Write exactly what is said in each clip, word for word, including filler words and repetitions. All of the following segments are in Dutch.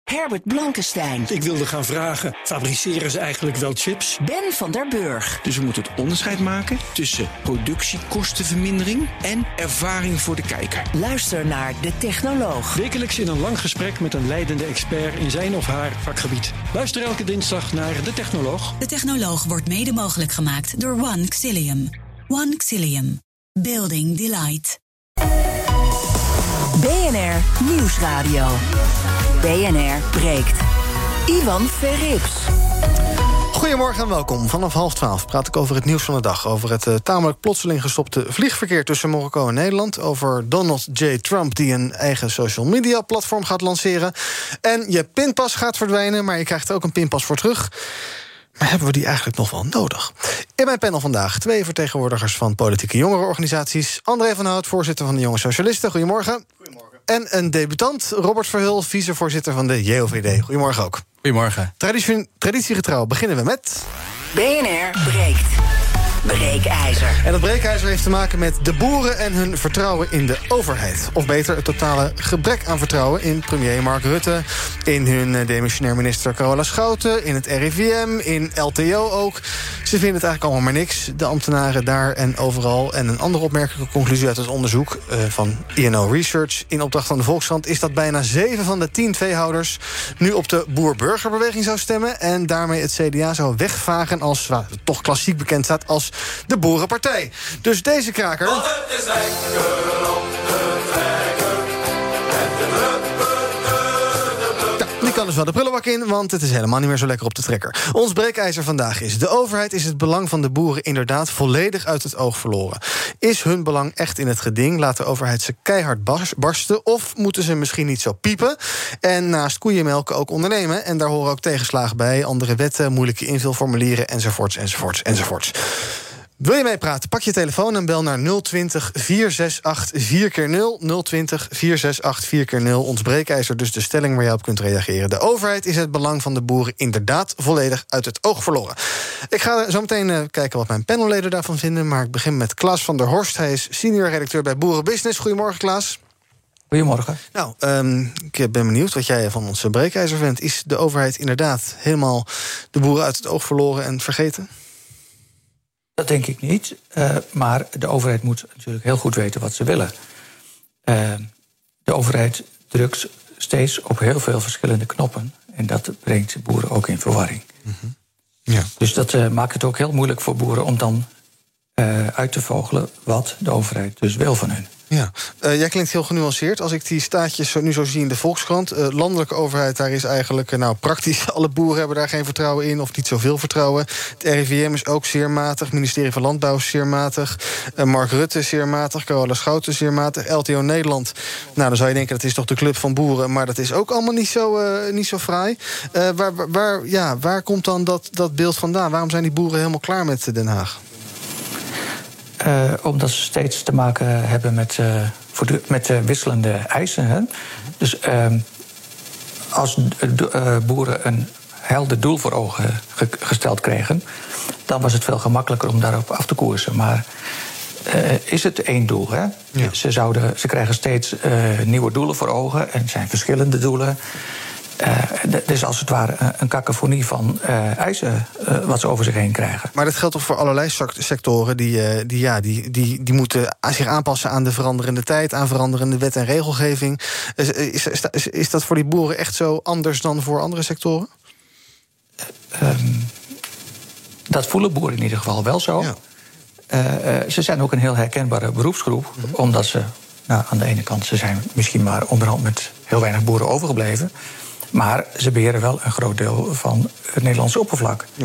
Herbert Blankenstein. Ik wilde gaan vragen, fabriceren ze eigenlijk wel chips? Ben van der Burg. Dus we moeten het onderscheid maken tussen productiekostenvermindering en ervaring voor de kijker. Luister naar De Technoloog. Wekelijks in een lang gesprek met een leidende expert in zijn of haar vakgebied. Luister elke dinsdag naar De Technoloog. De Technoloog wordt mede mogelijk gemaakt door One Xilium. One Xilium. Building Delight. B N R Nieuwsradio. B N R breekt. Ivan Verrips. Goedemorgen en welkom. Vanaf half twaalf praat ik over het nieuws van de dag. Over het uh, tamelijk plotseling gestopte vliegverkeer tussen Marokko en Nederland. Over Donald J. Trump die een eigen social media platform gaat lanceren. En je pinpas gaat verdwijnen, maar je krijgt er ook een pinpas voor terug. Maar hebben we die eigenlijk nog wel nodig? In mijn panel vandaag twee vertegenwoordigers van politieke jongerenorganisaties. André van Hout, voorzitter van de Jonge Socialisten. Goedemorgen. Goedemorgen. En een debutant, Robert Verhul, vicevoorzitter van de J O V D. Goedemorgen ook. Goedemorgen. Traditie, traditiegetrouw beginnen we met... B N R breekt. Breekijzer. En dat breekijzer heeft te maken met de boeren en hun vertrouwen in de overheid. Of beter, het totale gebrek aan vertrouwen in premier Mark Rutte, in hun demissionair minister Carola Schouten, in het R I V M, in L T O ook. Ze vinden het eigenlijk allemaal maar niks, de ambtenaren daar en overal. En een andere opmerkelijke conclusie uit het onderzoek uh, van I N O Research in opdracht van de Volkskrant is dat bijna zeven van de tien veehouders nu op de boer-burgerbeweging zou stemmen en daarmee het C D A zou wegvagen als, wat toch klassiek bekend staat, als de Boerenpartij. Dus deze kraker... Want het is lekker om te trekken. Ja, die kan dus wel de prullenbak in, want het is helemaal niet meer zo lekker op de trekker. Ons breekijzer vandaag is: de overheid is het belang van de boeren inderdaad volledig uit het oog verloren. Is hun belang echt in het geding? Laat de overheid ze keihard barsten? Of moeten ze misschien niet zo piepen? En naast koeienmelken ook ondernemen. En daar horen ook tegenslagen bij. Andere wetten, moeilijke invulformulieren, enzovoorts, enzovoorts, enzovoorts. Wil je meepraten? Pak je telefoon en bel naar nul twintig, vier zes acht, vier keer nul. nul twintig, vier zes acht, vier keer nul. Ons breekijzer, dus de stelling waar je op kunt reageren. De overheid is het belang van de boeren inderdaad volledig uit het oog verloren. Ik ga zo meteen uh, kijken wat mijn panelleden daarvan vinden. Maar ik begin met Klaas van der Horst. Hij is senior redacteur bij Boerenbusiness. Goedemorgen, Klaas. Goedemorgen. Nou, um, ik ben benieuwd wat jij van ons breekijzer vindt. Is de overheid inderdaad helemaal de boeren uit het oog verloren en vergeten? Dat denk ik niet. Uh, maar de overheid moet natuurlijk heel goed weten wat ze willen. Uh, de overheid drukt steeds op heel veel verschillende knoppen. En dat brengt boeren ook in verwarring. Mm-hmm. Ja. Dus dat uh, maakt het ook heel moeilijk voor boeren om dan uh, uit te vogelen wat de overheid dus wil van hun. Ja, uh, jij klinkt heel genuanceerd. Als ik die staatjes nu zo zie in de Volkskrant, uh, landelijke overheid, daar is eigenlijk, uh, nou, praktisch alle boeren hebben daar geen vertrouwen in, of niet zoveel vertrouwen. Het R I V M is ook zeer matig, het ministerie van Landbouw is zeer matig, uh, Mark Rutte is zeer matig, Carola Schouten is zeer matig, L T O Nederland. Nou, dan zou je denken, dat is toch de club van boeren, maar dat is ook allemaal niet zo, uh, niet zo fraai. Uh, waar, waar, waar, ja, waar komt dan dat, dat beeld vandaan? Waarom zijn die boeren helemaal klaar met Den Haag? Uh, omdat ze steeds te maken hebben met, uh, met uh, wisselende eisen. Hè? Dus uh, als uh, boeren een helder doel voor ogen ge- gesteld kregen, dan was het veel gemakkelijker om daarop af te koersen. Maar uh, is het één doel? Hè? Ja. Ze, zouden, ze krijgen steeds uh, nieuwe doelen voor ogen en het zijn verschillende doelen. Uh, dus als het ware een cacophonie van uh, eisen uh, wat ze over zich heen krijgen. Maar dat geldt toch voor allerlei sectoren die, uh, die, ja, die, die, die moeten zich aanpassen aan de veranderende tijd, aan veranderende wet en regelgeving. Is, is, is, is dat voor die boeren echt zo anders dan voor andere sectoren? Uh, um, dat voelen boeren in ieder geval wel zo. Ja. Uh, uh, ze zijn ook een heel herkenbare beroepsgroep, mm-hmm. omdat ze, nou, aan de ene kant, ze zijn misschien maar onderhand met heel weinig boeren overgebleven. Maar ze beheren wel een groot deel van het Nederlandse oppervlak. Ja.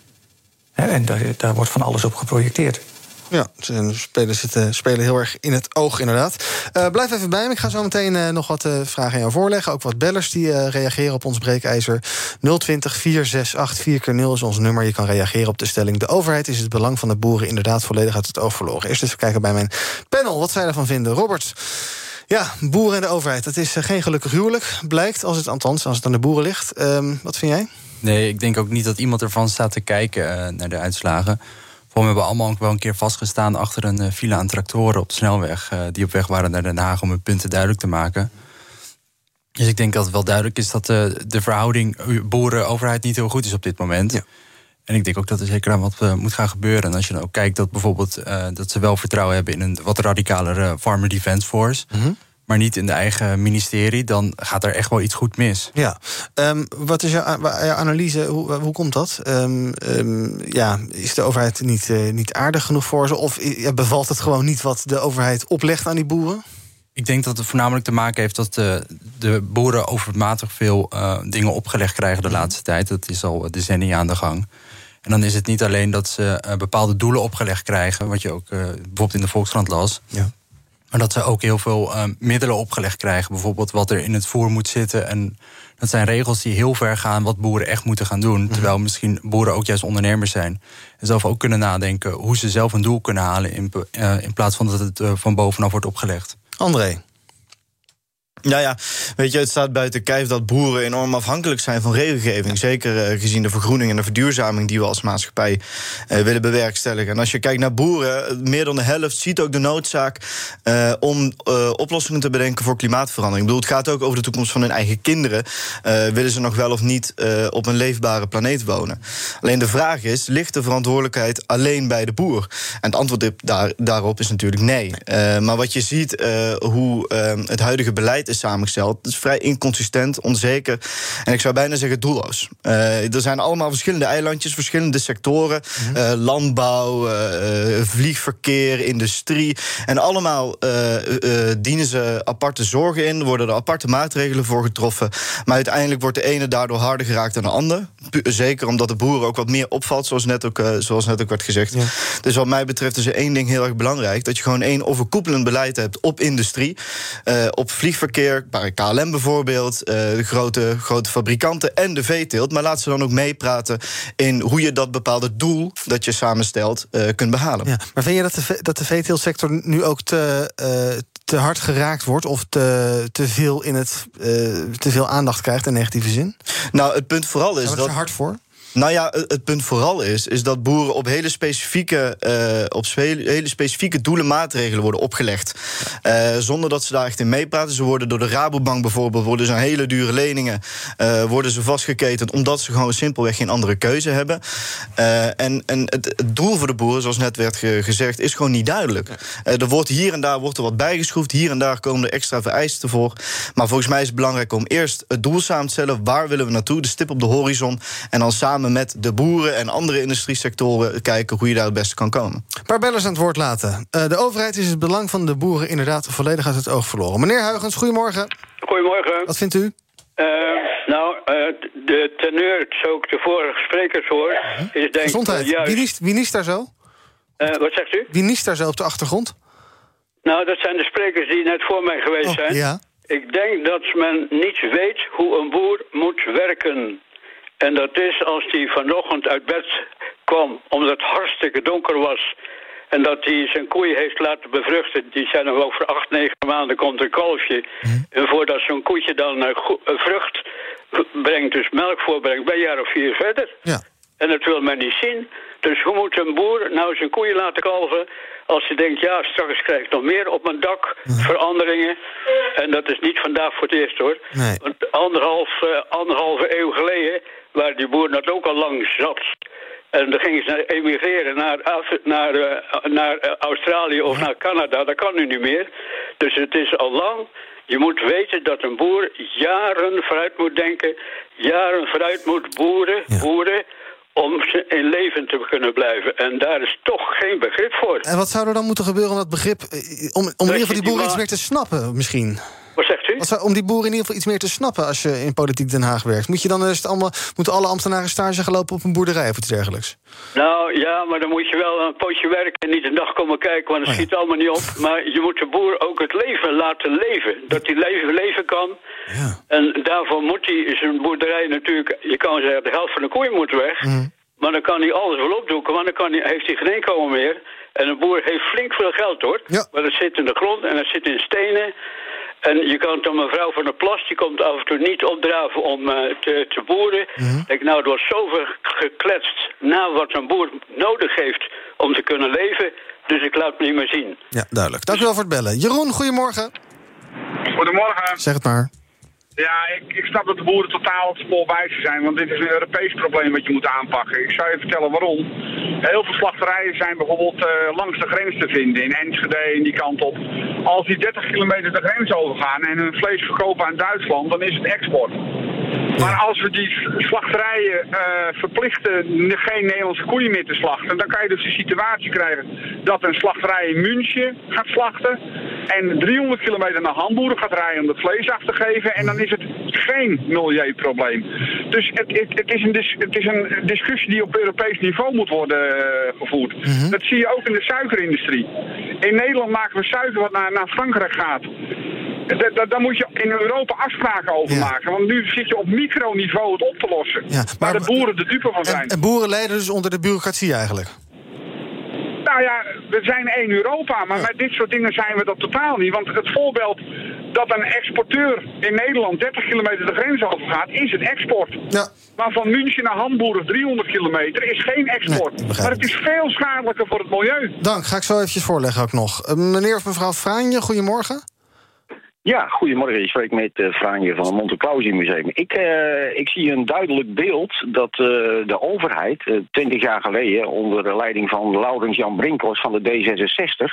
En daar, daar wordt van alles op geprojecteerd. Ja, de spelers zitten, spelen heel erg in het oog, inderdaad. Uh, blijf even bij me. Ik ga zo meteen uh, nog wat uh, vragen aan jou voorleggen. Ook wat bellers die uh, reageren op ons breekijzer. nul twintig, vier zes acht, vier keer nul is ons nummer. Je kan reageren op de stelling: de overheid is het belang van de boeren inderdaad volledig uit het oog verloren. Eerst eens kijken bij mijn panel wat zij ervan vinden. Robert. Ja, boeren en de overheid. Dat is uh, geen gelukkig huwelijk, blijkt. Als het, althans, als het aan de boeren ligt. Um, wat vind jij? Nee, ik denk ook niet dat iemand ervan staat te kijken uh, naar de uitslagen. We hebben allemaal wel een keer vastgestaan achter een uh, file aan tractoren op de snelweg. Uh, die op weg waren naar Den Haag om hun punten duidelijk te maken. Dus ik denk dat het wel duidelijk is dat de, de verhouding boeren-overheid niet heel goed is op dit moment. Ja. En ik denk ook dat er zeker aan wat uh, moet gaan gebeuren. En als je dan ook kijkt dat bijvoorbeeld uh, dat ze wel vertrouwen hebben in een wat radicalere Farmer Defence Force, mm-hmm. maar niet in de eigen ministerie, dan gaat er echt wel iets goed mis. Ja, um, wat is jouw, jouw analyse? Hoe, hoe komt dat? Um, um, ja, is de overheid niet, uh, niet aardig genoeg voor ze? Of ja, bevalt het gewoon niet wat de overheid oplegt aan die boeren? Ik denk dat het voornamelijk te maken heeft dat de, de boeren overmatig veel uh, dingen opgelegd krijgen de laatste tijd. Dat is al decennia aan de gang. En dan is het niet alleen dat ze uh, bepaalde doelen opgelegd krijgen, wat je ook uh, bijvoorbeeld in de Volkskrant las. Ja. Maar dat ze ook heel veel uh, middelen opgelegd krijgen. Bijvoorbeeld wat er in het voer moet zitten. En dat zijn regels die heel ver gaan wat boeren echt moeten gaan doen. Mm-hmm. Terwijl misschien boeren ook juist ondernemers zijn. En zelf ook kunnen nadenken hoe ze zelf een doel kunnen halen in, uh, in plaats van dat het uh, van bovenaf wordt opgelegd. André. Nou ja, weet je, het staat buiten kijf dat boeren enorm afhankelijk zijn van regelgeving. Zeker uh, gezien de vergroening en de verduurzaming die we als maatschappij uh, willen bewerkstelligen. En als je kijkt naar boeren, meer dan de helft ziet ook de noodzaak uh, om uh, oplossingen te bedenken voor klimaatverandering. Ik bedoel, het gaat ook over de toekomst van hun eigen kinderen. Uh, willen ze nog wel of niet uh, op een leefbare planeet wonen? Alleen de vraag is, ligt de verantwoordelijkheid alleen bij de boer? En het antwoord daar, daarop is natuurlijk nee. Uh, maar wat je ziet, uh, hoe uh, het huidige beleid is samengesteld, het is vrij inconsistent, onzeker en ik zou bijna zeggen doelloos. Uh, er zijn allemaal verschillende eilandjes, verschillende sectoren, mm-hmm. uh, landbouw, uh, vliegverkeer, industrie, en allemaal uh, uh, dienen ze aparte zorgen in, worden er aparte maatregelen voor getroffen, maar uiteindelijk wordt de ene daardoor harder geraakt dan de ander. Zeker omdat de boeren ook wat meer opvalt, zoals net ook, uh, zoals net ook werd gezegd. Ja. Dus wat mij betreft is er één ding heel erg belangrijk, dat je gewoon één overkoepelend beleid hebt op industrie, uh, op vliegverkeer, bij K L M bijvoorbeeld, uh, de grote, grote fabrikanten en de veeteelt. Maar laat ze dan ook meepraten in hoe je dat bepaalde doel dat je samenstelt uh, kunt behalen. Ja, maar vind je dat de, dat de veeteeltsector nu ook te, uh, te hard geraakt wordt of te, te, veel in het, uh, te veel aandacht krijgt in negatieve zin? Nou, het punt vooral is dat... dat... er hard voor? Nou ja, het punt vooral is, is dat boeren op hele specifieke, uh, op hele specifieke doelen maatregelen worden opgelegd. Uh, zonder dat ze daar echt in meepraten. Ze worden door de Rabobank bijvoorbeeld, worden ze aan hele dure leningen, uh, worden ze vastgeketend, omdat ze gewoon simpelweg geen andere keuze hebben. Uh, en en het, het doel voor de boeren, zoals net werd ge, gezegd, is gewoon niet duidelijk. Uh, er wordt hier en daar wordt er wat bijgeschroefd, hier en daar komen er extra vereisten voor. Maar volgens mij is het belangrijk om eerst het doel samen te stellen. Waar willen we naartoe? De stip op de horizon. En dan samen met de boeren en andere industriesectoren kijken hoe je daar het beste kan komen. Een paar bellers aan het woord laten. Uh, de overheid is het belang van de boeren inderdaad volledig uit het oog verloren. Meneer Huygens, goedemorgen. Goedemorgen. Wat vindt u? Uh, nou, uh, de teneur, zo ik de vorige sprekers hoor, uh-huh. is denk Gezondheid. Juist... Wie, niest, wie niest daar zo? Uh, wat zegt u? Wie niest daar zo op de achtergrond? Nou, dat zijn de sprekers die net voor mij geweest oh, zijn. Ja. Ik denk dat men niet weet hoe een boer moet werken. En dat is als hij vanochtend uit bed kwam, omdat het hartstikke donker was, en dat hij zijn koeien heeft laten bevruchten. Die zijn nog over acht, negen maanden komt een kalfje. Mm. En voordat zo'n koetje dan uh, go- uh, vrucht brengt, dus melk voorbrengt, ben je een jaar of vier verder. Ja. En dat wil men niet zien. Dus hoe moet een boer nou zijn koeien laten kalven als hij denkt, ja, straks krijg ik nog meer op mijn dak, mm. veranderingen. En dat is niet vandaag voor het eerst, hoor. Nee. Want anderhalf, uh, anderhalve eeuw geleden waar die boer dat ook al lang zat. En dan gingen ze emigreren naar, Af- naar, uh, naar uh, Australië of ja. naar Canada. Dat kan nu niet meer. Dus het is al lang. Je moet weten dat een boer jaren vooruit moet denken. Jaren vooruit moet boeren, ja. boeren om ze in leven te kunnen blijven. En daar is toch geen begrip voor. En wat zou er dan moeten gebeuren om dat begrip, om, om in ieder geval die boeren die iets meer te snappen misschien? Wat zegt u? Wat zou, om die boeren in ieder geval iets meer te snappen als je in politiek Den Haag werkt? Moet je dan eens allemaal, moeten alle ambtenaren stage gaan lopen op een boerderij of iets dergelijks? Nou ja, maar dan moet je wel een pootje werken en niet een dag komen kijken, want dat oh ja. schiet allemaal niet op. Maar je moet de boer ook het leven laten leven. Dat hij leven, leven kan. Ja. En daarvoor moet hij zijn boerderij natuurlijk, je kan zeggen, de helft van de koeien moet weg. Mm. Maar dan kan hij alles wel opdoeken, want dan kan hij, heeft hij geen inkomen meer. En een boer heeft flink veel geld, hoor. Ja. Maar dat zit in de grond en dat zit in stenen. En je kan dan mevrouw van der Plas, die komt af en toe niet opdraven om uh, te, te boeren. Mm-hmm. Denk, nou, er wordt zoveel gekletst na wat een boer nodig heeft om te kunnen leven. Dus ik laat het niet meer zien. Ja, duidelijk. Dank u wel voor het bellen. Jeroen, goedemorgen. Goedemorgen. Zeg het maar. Ja, ik, ik snap dat de boeren totaal op spoorwijzer zijn, want dit is een Europees probleem wat je moet aanpakken. Ik zou je vertellen waarom. Heel veel slachterijen zijn bijvoorbeeld uh, langs de grens te vinden, in Enschede en die kant op. Als die dertig kilometer de grens overgaan en hun vlees verkopen aan Duitsland, dan is het export. Maar als we die slachterijen uh, verplichten geen Nederlandse koeien meer te slachten, dan kan je dus de situatie krijgen dat een slachterij in München gaat slachten en driehonderd kilometer naar Hamburg gaat rijden om het vlees af te geven en dan is het geen milieuprobleem. Dus het, het, het, is, een dis, het is een discussie die op Europees niveau moet worden uh, gevoerd. Mm-hmm. Dat zie je ook in de suikerindustrie. In Nederland maken we suiker wat naar, naar Frankrijk gaat. Daar moet je in Europa afspraken over ja. maken. Want nu zit je op microniveau het op te lossen. Ja, maar, waar de boeren de dupe van zijn. En, en boeren lijden dus onder de bureaucratie eigenlijk? Nou ja, we zijn één Europa. Maar ja. met dit soort dingen zijn we dat totaal niet. Want het voorbeeld dat een exporteur in Nederland dertig kilometer de grens overgaat, is het export. Ja. Maar van München naar Hamburg driehonderd kilometer is geen export. Nee, maar het is veel schadelijker voor het milieu. Dank, ga ik zo eventjes voorleggen ook nog. Uh, meneer of mevrouw Franje, goedemorgen. Ja, goedemorgen. Ik spreek met uh, Franje van het Monte Clausi Museum. Ik, uh, ik zie een duidelijk beeld dat uh, de overheid uh, twintig jaar geleden onder de leiding van Laurens Jan Brinkhorst van de D zesenzestig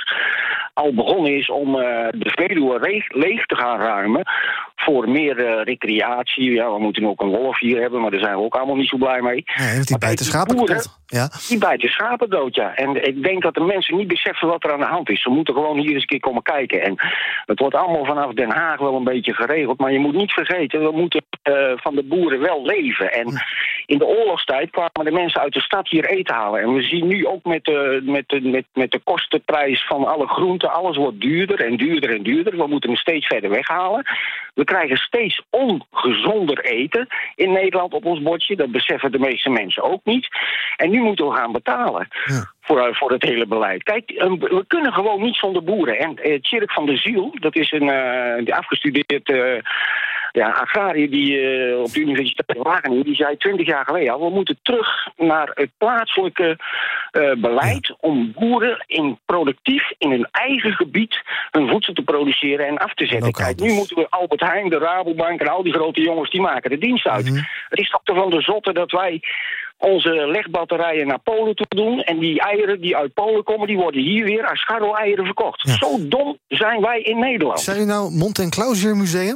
al begonnen is om uh, de Veluwe leeg, leeg te gaan ruimen voor meer uh, recreatie. Ja, we moeten ook een wolf hier hebben, maar daar zijn we ook allemaal niet zo blij mee. Nee, die bijten schapen kapot. Ja. Die bijten schapen dood, ja. En ik denk dat de mensen niet beseffen wat er aan de hand is. Ze moeten gewoon hier eens een keer komen kijken. En het wordt allemaal vanaf Den Haag wel een beetje geregeld. Maar je moet niet vergeten, we moeten uh, van de boeren wel leven. En in de oorlogstijd kwamen de mensen uit de stad hier eten halen. En we zien nu ook met de, met de, met, met de kostenprijs van alle groenten, alles wordt duurder en duurder en duurder. We moeten hem steeds verder weghalen. We krijgen steeds ongezonder eten in Nederland op ons bordje. Dat beseffen de meeste mensen ook niet. En nu moeten we gaan betalen ja. voor, voor het hele beleid. Kijk, we kunnen gewoon niet zonder boeren. En uh, Tjerk van der Ziel, dat is een uh, afgestudeerd uh, ja, agrariër die uh, op de Universiteit Wageningen, die zei twintig jaar geleden al, we moeten terug naar het plaatselijke uh, beleid ja. om boeren in productief in hun eigen gebied hun voedsel te produceren en af te zetten. Kijk, nu moeten we Albert Heijn, de Rabobank en al die grote jongens, die maken de dienst uit. Mm-hmm. Het is toch te van de zotte dat wij onze legbatterijen naar Polen toe doen en die eieren die uit Polen komen, die worden hier weer als scharrel-eieren verkocht. Ja. Zo dom zijn wij in Nederland. Zijn u nou Monte Clausi Museum?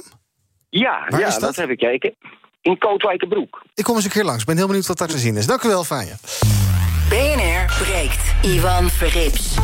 Ja, ja dat? dat heb ik gekeken. In Kootwijkerbroek. Ik kom eens een keer langs. Ik ben heel benieuwd wat daar te zien is. Dank u wel, Franje. B N R breekt. Ivan Verrips.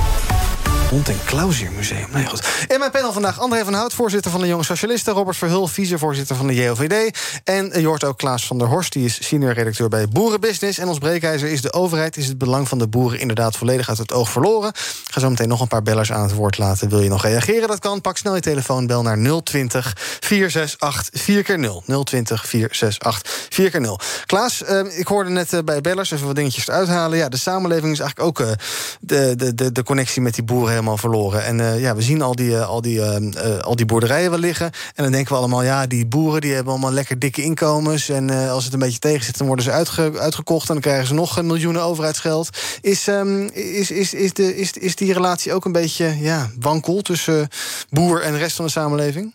Monte Clausi Museum. Nee, goed. In mijn panel vandaag André van Hout, voorzitter van de Jonge Socialisten, Robert Verhul, vicevoorzitter van de J O V D. En je hoort ook Klaas van der Horst, die is senior redacteur bij Boerenbusiness. En ons breekijzer is de overheid. Is het belang van de boeren inderdaad volledig uit het oog verloren? Ik ga zo meteen nog een paar bellers aan het woord laten. Wil je nog reageren? Dat kan. Pak snel je telefoon, bel naar nul twintig, vier zes acht, vier keer nul. nul twintig, vier zes acht, vier keer nul. Klaas, uh, ik hoorde net uh, bij bellers even wat dingetjes uithalen. Ja, de samenleving is eigenlijk ook uh, de, de, de, de connectie met die boeren helemaal verloren. En uh, ja, we zien al die, uh, al, die, uh, uh, al die boerderijen wel liggen. En dan denken we allemaal, ja, die boeren die hebben allemaal lekker dikke inkomens. En uh, als het een beetje tegen zit, dan worden ze uitge- uitgekocht. En dan krijgen ze nog uh, miljoenen overheidsgeld. Is, um, is, is, is, de, is, is die relatie ook een beetje ja, wankel tussen uh, boer en de rest van de samenleving?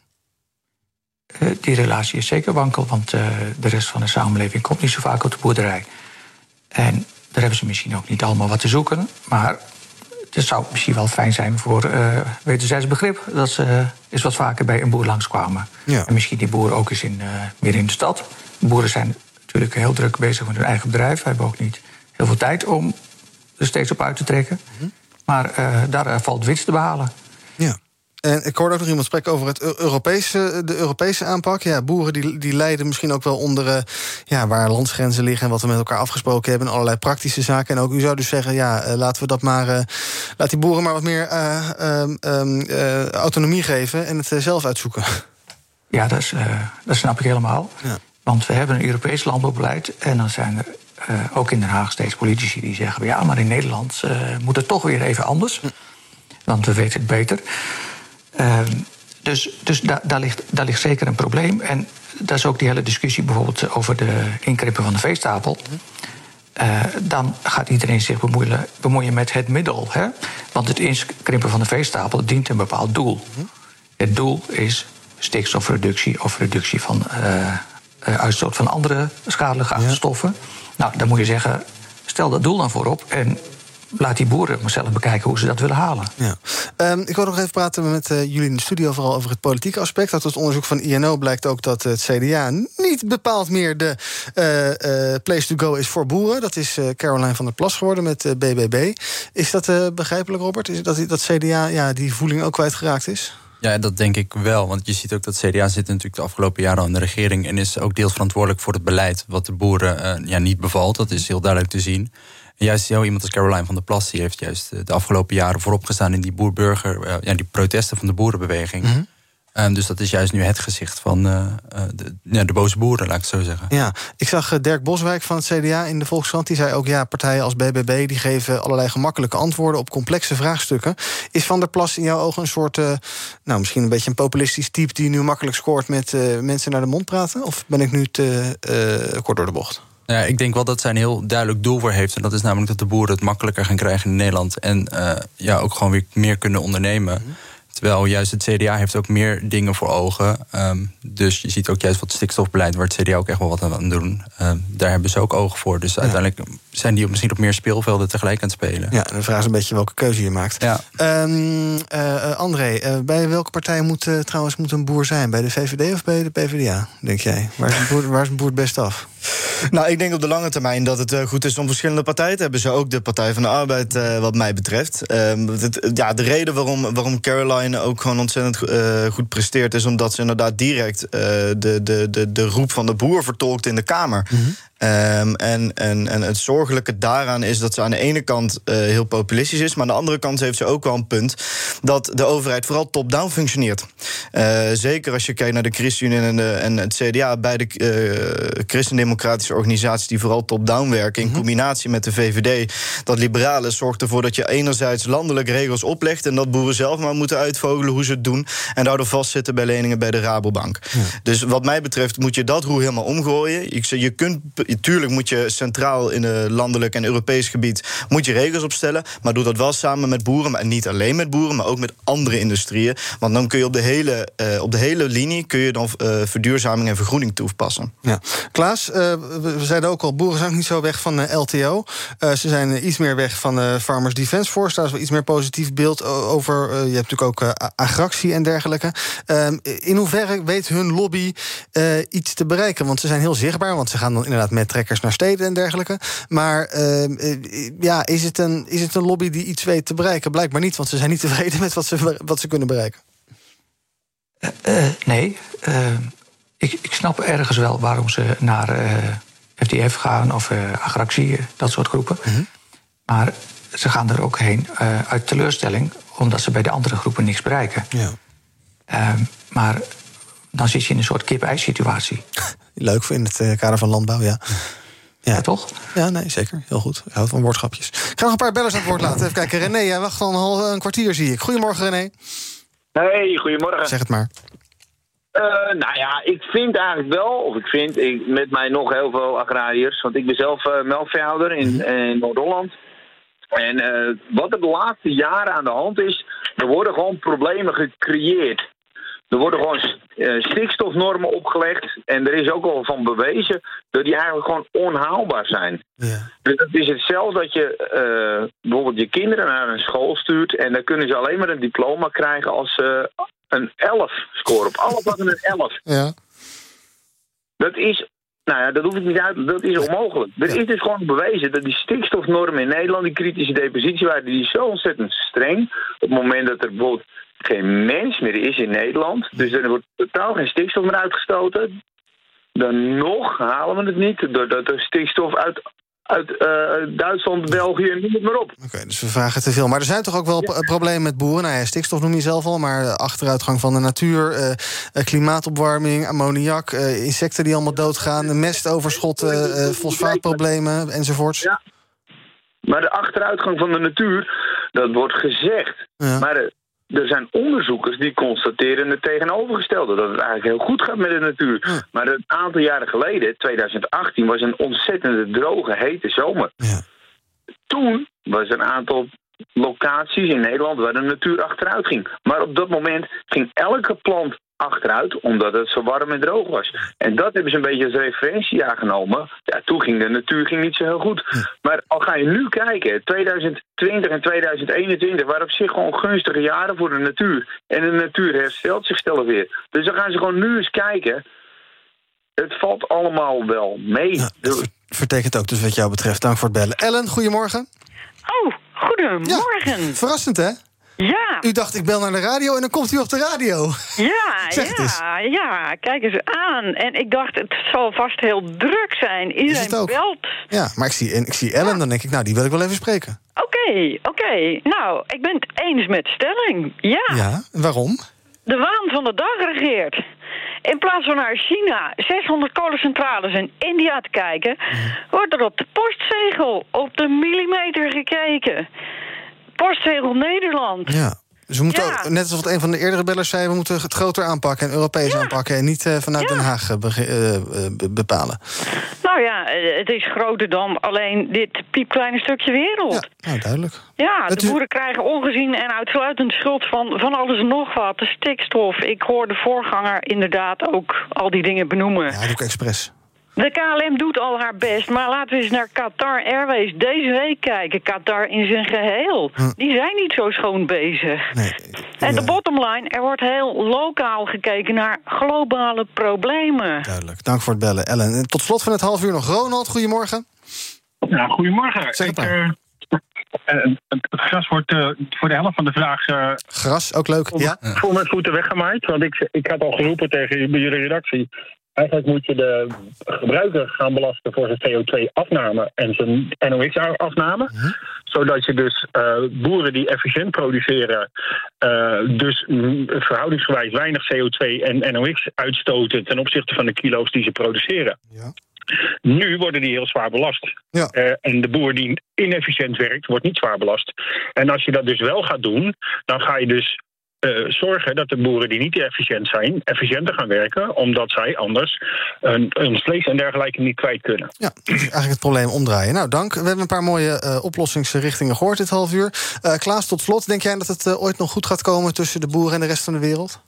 Uh, die relatie is zeker wankel, want uh, de rest van de samenleving komt niet zo vaak op de boerderij. En daar hebben ze misschien ook niet allemaal wat te zoeken. Maar het zou misschien wel fijn zijn voor uh, wederzijds begrip dat ze uh, eens wat vaker bij een boer langskwamen. Ja. En misschien die boeren ook eens in, uh, meer in de stad. Boeren zijn natuurlijk heel druk bezig met hun eigen bedrijf. We hebben ook niet heel veel tijd om er steeds op uit te trekken. Mm-hmm. Maar uh, daar uh, valt winst te behalen. Ja. En ik hoorde ook nog iemand spreken over het Europese, de Europese aanpak. Ja, boeren die, die lijden misschien ook wel onder uh, ja, waar landsgrenzen liggen en wat we met elkaar afgesproken hebben en allerlei praktische zaken. En ook u zou dus zeggen, ja, uh, laten we dat maar, uh, laat die boeren maar wat meer uh, um, um, uh, autonomie geven en het uh, zelf uitzoeken. Ja, dat, is, uh, dat snap ik helemaal. Ja. Want we hebben een Europees landbouwbeleid en dan zijn er uh, ook in Den Haag steeds politici die zeggen, ja, maar in Nederland uh, moet het toch weer even anders. Hm. Want we weten het beter. Uh, dus dus da, daar, ligt, daar ligt zeker een probleem. En dat is ook die hele discussie bijvoorbeeld over de inkrimpen van de veestapel. Uh, dan gaat iedereen zich bemoeien, bemoeien met het middel. Hè? Want het inkrimpen van de veestapel dient een bepaald doel. Het doel is stikstofreductie of reductie van uh, uitstoot van andere schadelijke ja. stoffen. Nou, dan moet je zeggen, stel dat doel dan voorop en laat die boeren maar zelf bekijken hoe ze dat willen halen. Ja. Um, ik wil nog even praten met uh, jullie in de studio vooral over het politieke aspect. Uit het onderzoek van I N O blijkt ook dat het C D A niet bepaald meer de uh, uh, place to go is voor boeren. Dat is uh, Caroline van der Plas geworden met uh, B B B. Is dat uh, begrijpelijk, Robert? Is dat dat C D A ja, die voeling ook kwijtgeraakt is? Ja, dat denk ik wel. Want je ziet ook dat C D A zit natuurlijk de afgelopen jaren al in de regering en is ook deels verantwoordelijk voor het beleid wat de boeren uh, ja, niet bevalt. Dat is heel duidelijk te zien. En juist zo iemand als Caroline van der Plas, die heeft juist de afgelopen jaren voorop gestaan in die boer-burger, uh, ja, die protesten van de boerenbeweging. Mm-hmm. Um, dus dat is juist nu het gezicht van uh, de, ja, de boze boeren, laat ik het zo zeggen. Ja, ik zag uh, Dirk Boswijk van het C D A in de Volkskrant. Die zei ook, ja, partijen als B B B die geven allerlei gemakkelijke antwoorden op complexe vraagstukken. Is Van der Plas in jouw ogen een soort, uh, nou misschien een beetje een populistisch type die nu makkelijk scoort met uh, mensen naar de mond praten? Of ben ik nu te uh, kort door de bocht? Ja, ik denk wel dat zij een heel duidelijk doel voor heeft. En dat is namelijk dat de boeren het makkelijker gaan krijgen in Nederland. En uh, ja, ook gewoon weer meer kunnen ondernemen. Mm-hmm. Terwijl juist het C D A heeft ook meer dingen voor ogen. Um, dus je ziet ook juist wat stikstofbeleid, waar het C D A ook echt wel wat aan doen. Um, daar hebben ze ook ogen voor. Dus ja. uiteindelijk zijn die misschien op meer speelvelden tegelijk aan het spelen. Ja, de vraag is een beetje welke keuze je maakt. Ja. Um, uh, André, uh, bij welke partij moet uh, trouwens moet een boer zijn? Bij de V V D of bij de P V D A, denk jij? Waar is een boer, waar is een boer het best af? Nou, ik denk op de lange termijn dat het uh, goed is om verschillende partijen te hebben. Zo ook de Partij van de Arbeid, uh, wat mij betreft. Uh, het, ja, de reden waarom, waarom Caroline ook gewoon ontzettend uh, goed presteert, is omdat ze inderdaad direct uh, de, de, de, de roep van de boer vertolkt in de Kamer. Mm-hmm. Um, en, en, en het zorgelijke daaraan is dat ze aan de ene kant uh, heel populistisch is, maar aan de andere kant heeft ze ook wel een punt dat de overheid vooral top-down functioneert. Uh, zeker als je kijkt naar de ChristenUnie en, de, en het C D A, beide uh, christendemocratische organisaties die vooral top-down werken, in combinatie met de V V D, dat liberalen, zorgt ervoor dat je enerzijds landelijk regels oplegt en dat boeren zelf maar moeten uitvogelen hoe ze het doen en daardoor vastzitten bij leningen bij de Rabobank. Ja. Dus wat mij betreft moet je dat roer helemaal omgooien. Je, je kunt Tuurlijk moet je centraal in het landelijk en Europees gebied moet je regels opstellen, maar doe dat wel samen met boeren, maar niet alleen met boeren, maar ook met andere industrieën. Want dan kun je op de hele, uh, op de hele linie kun je dan uh, verduurzaming en vergroening toepassen. Ja. Klaas, uh, we zeiden ook al, boeren zijn ook niet zo weg van uh, L T O. Uh, ze zijn uh, iets meer weg van uh, Farmers Defence Force. Daar is wel iets meer positief beeld over. Uh, je hebt natuurlijk ook uh, Agractie en dergelijke. Uh, in hoeverre weet hun lobby uh, iets te bereiken? Want ze zijn heel zichtbaar, want ze gaan dan inderdaad met trekkers naar steden en dergelijke. Maar uh, ja, is het, een, is het een lobby die iets weet te bereiken? Blijkbaar niet, want ze zijn niet tevreden met wat ze, wat ze kunnen bereiken. Uh, uh, nee, uh, ik, ik snap ergens wel waarom ze naar uh, F D F gaan of uh, Agractie, dat soort groepen. Mm-hmm. Maar ze gaan er ook heen uh, uit teleurstelling, omdat ze bij de andere groepen niks bereiken. Ja. Uh, maar dan zit je in een soort kip-ei-situatie. Leuk in het uh, kader van landbouw, ja. Ja. Ja, toch? Ja, nee, zeker. Heel goed. Ik hou van woordschapjes. Ik ga nog een paar bellers aan het woord laten. Even kijken. René, jij wacht al een, half, een kwartier, zie ik. Goedemorgen, René. Hey, goedemorgen. Zeg het maar. Uh, nou ja, ik vind eigenlijk wel, of ik vind, ik, met mij nog heel veel agrariërs, want ik ben zelf uh, melkveehouder in, mm-hmm. in Noord-Holland. En uh, wat er de laatste jaren aan de hand is, er worden gewoon problemen gecreëerd. Er worden gewoon uh, stikstofnormen opgelegd. En er is ook al van bewezen dat die eigenlijk gewoon onhaalbaar zijn. Ja. Dus het is hetzelfde dat je uh, bijvoorbeeld je kinderen naar een school stuurt. En dan kunnen ze alleen maar een diploma krijgen als ze uh, een elf scoren. Op alle vlakken een elf. Ja. Dat is, nou ja, dat hoef ik niet uit. Dat is onmogelijk. Er ja. is dus gewoon bewezen dat die stikstofnormen in Nederland, die kritische depositiewaarde, die is zo ontzettend streng. Op het moment dat er bijvoorbeeld geen mens meer is in Nederland, dus er wordt totaal geen stikstof meer uitgestoten, dan nog halen we het niet doordat er stikstof uit, uit uh, Duitsland, België, noem het maar op. Oké, okay, dus we vragen te veel. Maar er zijn toch ook wel ja. problemen met boeren? Nou ja, stikstof noem je zelf al, maar achteruitgang van de natuur, uh, klimaatopwarming, ammoniak, uh, insecten die allemaal doodgaan, mestoverschotten, uh, fosfaatproblemen enzovoorts. Ja. Maar de achteruitgang van de natuur, dat wordt gezegd. Ja. Maar de, er zijn onderzoekers die constateren het tegenovergestelde. Dat het eigenlijk heel goed gaat met de natuur. Ja. Maar een aantal jaren geleden, twintig achttien, was een ontzettende droge, hete zomer. Ja. Toen was er een aantal locaties in Nederland waar de natuur achteruit ging. Maar op dat moment ging elke plant achteruit, omdat het zo warm en droog was. En dat hebben ze een beetje als referentiejaar genomen. Ja, toen ging de natuur ging niet zo heel goed. Maar al ga je nu kijken, tweeduizend twintig en tweeduizend eenentwintig waren op zich gewoon gunstige jaren voor de natuur. En de natuur herstelt zichzelf weer. Dus dan gaan ze gewoon nu eens kijken. Het valt allemaal wel mee. Ja, dat vertekent ook dus wat jou betreft. Dank voor het bellen. Ellen, goedemorgen. Oh, goedemorgen. Ja, verrassend, hè? Ja. U dacht, ik bel naar de radio en dan komt u op de radio. Ja, ja, ja, kijk eens aan. En ik dacht, het zal vast heel druk zijn. Iedereen belt. Ja, maar ik zie, ik zie Ellen, ja. Dan denk ik, nou, die wil ik wel even spreken. Oké, okay, oké. Okay. Nou, ik ben het eens met de stelling. Ja. Ja, waarom? De waan van de dag regeert. In plaats van naar China, zeshonderd kolencentrales en India te kijken, wordt er op de postzegel op de millimeter gekeken. Postzegel Nederland. Ja, dus we moeten ja. ook, net als wat een van de eerdere bellers zei, we moeten het groter aanpakken en Europees ja. aanpakken en niet uh, vanuit ja. Den Haag uh, be- uh, bepalen. Nou ja, het is groter dan alleen dit piepkleine stukje wereld. Ja, nou, duidelijk. Ja, het de boeren u... krijgen ongezien en uitsluitend schuld van, van alles en nog wat. De stikstof. Ik hoor de voorganger inderdaad ook al die dingen benoemen. Ja, dat doe ik expres. De K L M doet al haar best, maar laten we eens naar Qatar Airways deze week kijken. Qatar in zijn geheel. Hm. Die zijn niet zo schoon bezig. Nee, en de bottom line, er wordt heel lokaal gekeken naar globale problemen. Duidelijk, dank voor het bellen, Ellen. En tot slot van het half uur nog Ronald, goedemorgen. Ja, goedemorgen. Zeg het ik, uh, uh, het gras wordt uh, voor de helft van de vraag... Uh, gras, ook leuk, voor, ja. Voor mijn voeten weggemaaid, want ik, ik had al geroepen tegen jullie redactie. Eigenlijk moet je de gebruiker gaan belasten voor zijn C O twee afname en zijn N O X afname. Mm-hmm. Zodat je dus uh, boeren die efficiënt produceren, uh, dus verhoudingsgewijs weinig C O twee en N O X uitstoten ten opzichte van de kilo's die ze produceren. Ja. Nu worden die heel zwaar belast. Ja. Uh, en de boer die inefficiënt werkt, wordt niet zwaar belast. En als je dat dus wel gaat doen, dan ga je dus Uh, zorgen dat de boeren die niet efficiënt zijn, efficiënter gaan werken, omdat zij anders hun, hun vlees en dergelijke niet kwijt kunnen. Ja, dus eigenlijk het probleem omdraaien. Nou, dank. We hebben een paar mooie uh, oplossingsrichtingen gehoord dit half uur. Uh, Klaas, tot slot, denk jij dat het uh, ooit nog goed gaat komen tussen de boeren en de rest van de wereld?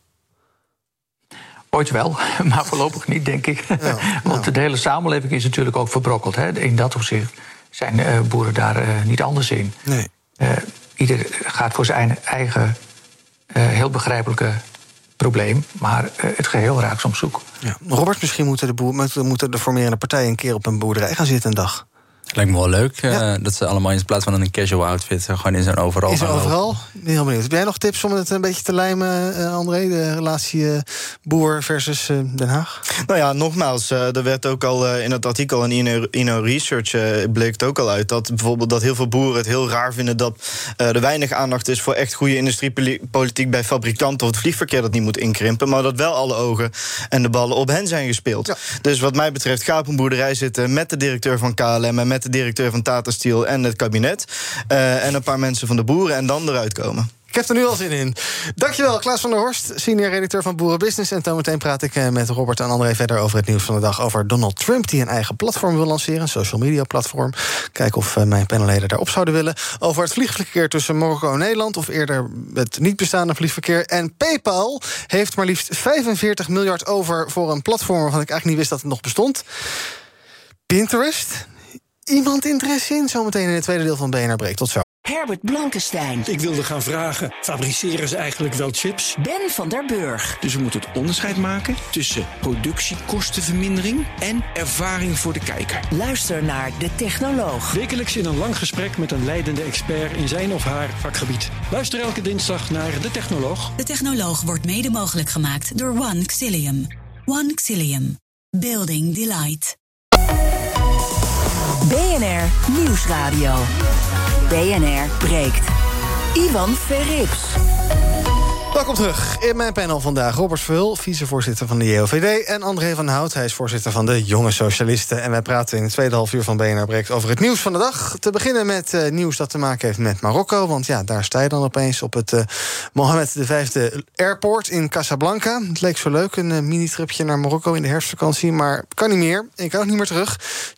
Ooit wel, maar voorlopig niet, denk ik. Ja, Want ja. de hele samenleving is natuurlijk ook verbrokkeld. Hè. In dat opzicht zijn uh, boeren daar uh, niet anders in. Nee. Uh, ieder gaat voor zijn eigen Uh, heel begrijpelijke probleem, maar uh, het geheel raakt soms zoek. Ja. Robert, misschien moeten de, boer, moeten de formerende partijen een keer op een boerderij gaan zitten een dag. Lijkt me wel leuk, ja. uh, dat ze allemaal in plaats van een casual outfit uh, gewoon in zo'n overal. In zo'n overal? Heel benieuwd. Heb jij nog tips om het een beetje te lijmen, uh, André? De relatie uh, boer versus uh, Den Haag? Nou ja, nogmaals, uh, er werd ook al uh, in het artikel in Inno, Inno Research uh, bleek het ook al uit dat bijvoorbeeld dat heel veel boeren het heel raar vinden dat uh, er weinig aandacht is voor echt goede industriepolitiek bij fabrikanten of het vliegverkeer dat niet moet inkrimpen, maar dat wel alle ogen en de ballen op hen zijn gespeeld. Ja. Dus wat mij betreft, ga op een boerderij zitten met de directeur van K L M en met de directeur van Tata Steel en het kabinet. Uh, en een paar mensen van de boeren en dan eruit komen. Ik heb er nu al zin in. Dankjewel, Klaas van der Horst, senior redacteur van Boerenbusiness. En zometeen praat ik met Robert en André verder over het nieuws van de dag. Over Donald Trump, die een eigen platform wil lanceren. Een social media platform. Kijken of mijn panelleden daarop zouden willen. Over het vliegverkeer tussen Marokko en Nederland. Of eerder het niet bestaande vliegverkeer. En PayPal heeft maar liefst vijfenveertig miljard over voor een platform waarvan ik eigenlijk niet wist dat het nog bestond. Pinterest. Iemand interesse in? Zometeen in het tweede deel van B N R Breekt. Tot zo. Herbert Blankenstein. Ik wilde gaan vragen, fabriceren ze eigenlijk wel chips? Ben van der Burg. Dus we moeten het onderscheid maken tussen productiekostenvermindering en ervaring voor de kijker. Luister naar De Technoloog. Wekelijks in een lang gesprek met een leidende expert in zijn of haar vakgebied. Luister elke dinsdag naar De Technoloog. De Technoloog wordt mede mogelijk gemaakt door One Xilium. One Xilium. Building Delight. B N R Nieuwsradio. B N R Breekt. Ivan Verrips. Welkom terug in mijn panel vandaag. Robert Verhul, vicevoorzitter van de J O V D... en André van Hout, hij is voorzitter van de Jonge Socialisten. En wij praten in het tweede half uur van B N R Breekt over het nieuws van de dag. Te beginnen met uh, nieuws dat te maken heeft met Marokko. Want ja, daar sta je dan opeens op het uh, Mohammed de Vijfde Airport in Casablanca. Het leek zo leuk, een uh, mini-tripje naar Marokko in de herfstvakantie. Maar kan niet meer. Ik kan ook niet meer terug.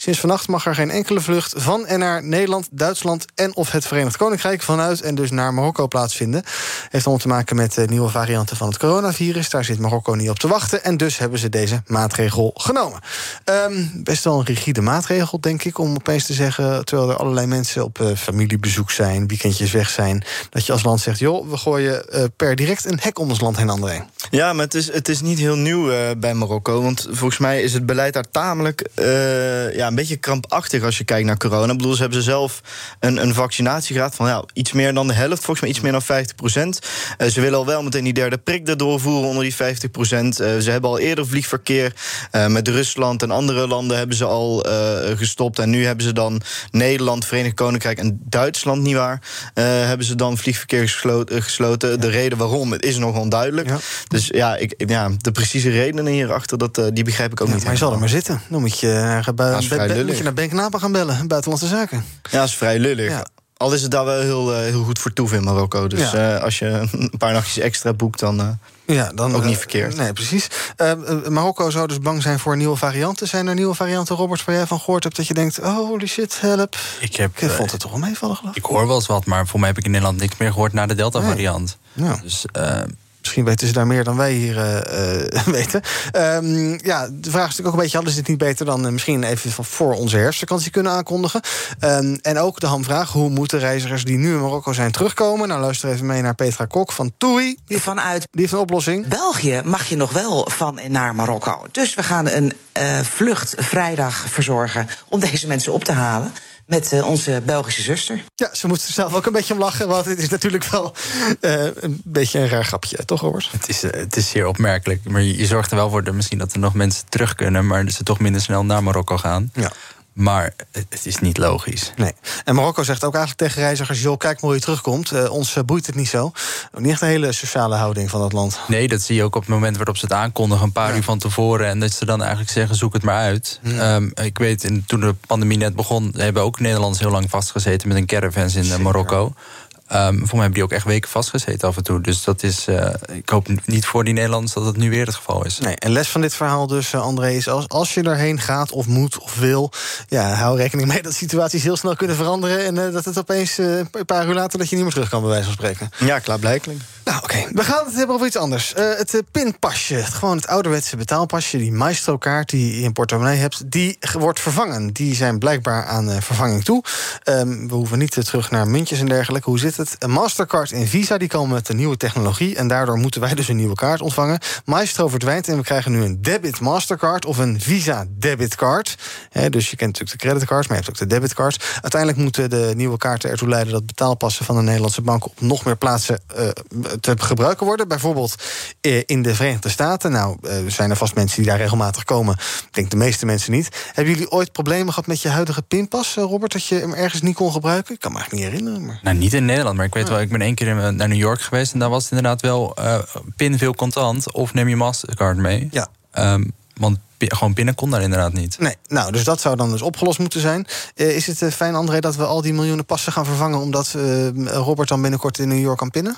Sinds vannacht mag er geen enkele vlucht van en naar Nederland, Duitsland en of het Verenigd Koninkrijk vanuit en dus naar Marokko plaatsvinden. Heeft allemaal te maken met de nieuwe varianten van het coronavirus. Daar zit Marokko niet op te wachten en dus hebben ze deze maatregel genomen. Um, best wel een rigide maatregel, denk ik, om opeens te zeggen, terwijl er allerlei mensen op uh, familiebezoek zijn, weekendjes weg zijn, dat je als land zegt, joh, we gooien uh, per direct een hek om ons land heen, André. Ja, maar het is, het is niet heel nieuw uh, bij Marokko, want volgens mij is het beleid daar tamelijk uh, ja, een beetje krampachtig als je kijkt naar corona. Ik bedoel, ze hebben ze zelf een, een vaccinatiegraad van ja, iets meer dan de helft, volgens mij iets meer dan vijftig procent. Uh, ze willen al wel meteen die derde prik er doorvoeren onder die vijftig procent. Uh, ze hebben al eerder vliegverkeer uh, met Rusland en andere landen hebben ze al uh, gestopt. En nu hebben ze dan Nederland, Verenigd Koninkrijk en Duitsland, nietwaar, uh, hebben ze dan vliegverkeer gesloten. gesloten. De reden waarom, het is nog onduidelijk. Ja. Dus ja, ik, ja, de precieze redenen hierachter, dat, uh, die begrijp ik ook ja, niet. Maar je zal er maar zitten. Dan moet je, uh, be- ja, be- be- moet je naar Ben Knapen gaan bellen, Buitenlandse Zaken. Ja, dat is vrij lullig. Ja. Al is het daar wel heel, uh, heel goed voor toeven in Marokko. Dus ja. uh, als je een paar nachtjes extra boekt, dan... Uh, Ja, dan ook niet uh, verkeerd. Nee, precies. Uh, uh, Marokko zou dus bang zijn voor nieuwe varianten. Zijn er nieuwe varianten, Robert, waar jij van gehoord hebt dat je denkt, oh, holy shit, help. Ik, heb, ik vond het toch wel meevallen, geloof ik. Ik hoor wel eens wat, maar voor mij heb ik in Nederland niks meer gehoord na de Delta-variant. Nee. Ja. Dus... Uh, Misschien weten ze daar meer dan wij hier uh, weten. Um, ja, de vraag is natuurlijk ook een beetje, hadden ze dit niet beter dan uh, misschien even van voor onze herfstvakantie kunnen aankondigen? Um, en ook de hamvraag, hoe moeten reizigers die nu in Marokko zijn terugkomen? Nou, luister even mee naar Petra Kok van TUI. Die, Vanuit die heeft een oplossing. België mag je nog wel van en naar Marokko. Dus we gaan een uh, vlucht vrijdag verzorgen om deze mensen op te halen. Met uh, onze Belgische zuster. Ja, ze moest er zelf ook een beetje om lachen. Want het is natuurlijk wel uh, een beetje een raar grapje, toch, Robert? Het is, uh, het is zeer opmerkelijk. Maar je, je zorgt er wel voor dat misschien dat er nog mensen terug kunnen, maar dat ze toch minder snel naar Marokko gaan. Ja. Maar het, het is niet logisch. Nee. En Marokko zegt ook eigenlijk tegen reizigers, joh, kijk maar hoe je terugkomt. Uh, ons uh, boeit het niet zo. Niet echt een hele sociale houding van dat land. Nee, dat zie je ook op het moment waarop ze het aankondigen, een paar ja. uur van tevoren. En dat ze dan eigenlijk zeggen, zoek het maar uit. Ja. Um, ik weet, in, toen de pandemie net begon, hebben ook Nederlanders heel lang vastgezeten met een caravans in uh, Marokko. Um, voor mij hebben die ook echt weken vastgezeten af en toe. Dus dat is, uh, ik hoop niet voor die Nederlanders dat het nu weer het geval is. Nee, en les van dit verhaal dus, uh, André, is als, als je daarheen gaat of moet of wil, ja, hou rekening mee dat situaties heel snel kunnen veranderen en uh, dat het opeens uh, een paar uur later dat je niet meer terug kan, bij wijze van spreken. Ja, klaarblijkelijk. Nou, oké. Okay. We gaan het hebben over iets anders. Uh, het uh, pinpasje, het, gewoon het ouderwetse betaalpasje, die Maestro-kaart die je in portemonnee hebt, die wordt vervangen. Die zijn blijkbaar aan uh, vervanging toe. Um, we hoeven niet uh, terug naar muntjes en dergelijke. Hoe zit het? Mastercard en Visa die komen met een nieuwe technologie en daardoor moeten wij dus een nieuwe kaart ontvangen. Maestro verdwijnt en we krijgen nu een debit Mastercard of een Visa debitcard. He, dus je kent natuurlijk de creditcard, maar je hebt ook de debitcard. Uiteindelijk moeten de nieuwe kaarten ertoe leiden dat betaalpassen van de Nederlandse banken op nog meer plaatsen uh, te gebruiken worden. Bijvoorbeeld uh, in de Verenigde Staten. Nou, uh, zijn er vast mensen die daar regelmatig komen. Ik denk de meeste mensen niet. Hebben jullie ooit problemen gehad met je huidige pinpas, uh, Robert, dat je hem ergens niet kon gebruiken? Ik kan me eigenlijk niet herinneren. Maar... Nou, niet in Nederland, maar ik weet wel, ik ben één keer naar New York geweest en daar was het inderdaad wel uh, pin veel contant of neem je Mastercard mee. Ja. Um, want gewoon pinnen kon daar inderdaad niet. Nee, nou, dus dat zou dan dus opgelost moeten zijn. Uh, is het uh, fijn, André, dat we al die miljoenen passen gaan vervangen omdat uh, Robert dan binnenkort in New York kan pinnen?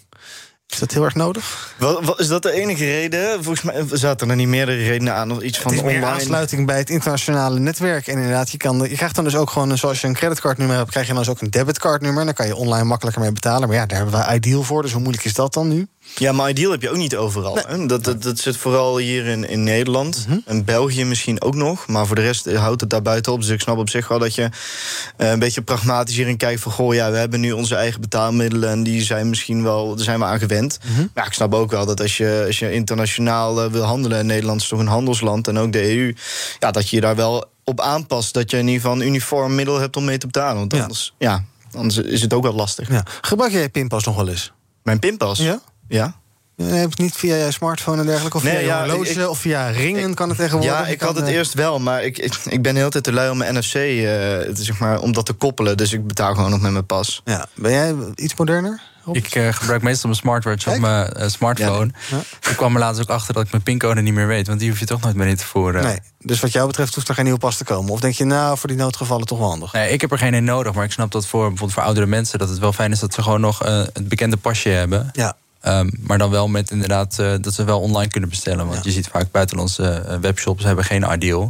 Is dat heel erg nodig? Wat, wat, is dat de enige reden? Volgens mij zaten er niet meerdere redenen aan. Of iets van het is online. Meer aansluiting bij het internationale netwerk. En inderdaad, je, kan, je krijgt dan dus ook gewoon, zoals je een creditcardnummer hebt, krijg je dan dus ook een debitcardnummer. Dan kan je online makkelijker mee betalen. Maar ja, daar hebben we Ideal voor. Dus hoe moeilijk is dat dan nu? Ja, maar Ideal heb je ook niet overal. Nee. Hè? Dat, dat, dat zit vooral hier in, in Nederland. Mm-hmm. En België misschien ook nog. Maar voor de rest houdt het daar buiten op. Dus ik snap op zich wel dat je uh, een beetje pragmatisch hierin kijkt van, goh, ja, we hebben nu onze eigen betaalmiddelen en die zijn misschien wel, daar zijn we aan gewend. Mm-hmm. Maar ik snap ook wel dat als je, als je internationaal uh, wil handelen, en Nederland is toch een handelsland en ook de E U, ja, dat je je daar wel op aanpast. Dat je in ieder geval een uniform middel hebt om mee te betalen. Want anders, ja. Ja, anders is het ook wel lastig. Ja. Gebruik jij je pinpas nog wel eens? Mijn pinpas? Ja. Ja. Nee, niet via je smartphone en dergelijke, of via nee, je ja, horloge, ik, of via ringen ik, kan het tegenwoordig. Ja, ik had het uh... eerst wel, maar ik, ik, ik ben de hele tijd te lui om mijn N F C uh, zeg maar, om dat te koppelen. Dus ik betaal gewoon nog met mijn pas. Ja. Ben jij iets moderner? Ik uh, gebruik meestal mijn smartwatch Kijk. op mijn uh, smartphone. Ja. Ja. Ik kwam er laatst ook achter dat ik mijn pincode niet meer weet, want die hoef je toch nooit meer in te voeren. Nee, dus wat jou betreft hoeft er geen nieuwe pas te komen? Of denk je, nou, voor die noodgevallen toch wel handig? Nee, ik heb er geen in nodig, maar ik snap dat voor bijvoorbeeld voor oudere mensen dat het wel fijn is dat ze gewoon nog uh, het bekende pasje hebben. Ja. Um, maar dan wel met inderdaad uh, dat ze wel online kunnen bestellen. Want ja. je ziet vaak buitenlandse uh, webshops hebben geen Ideal.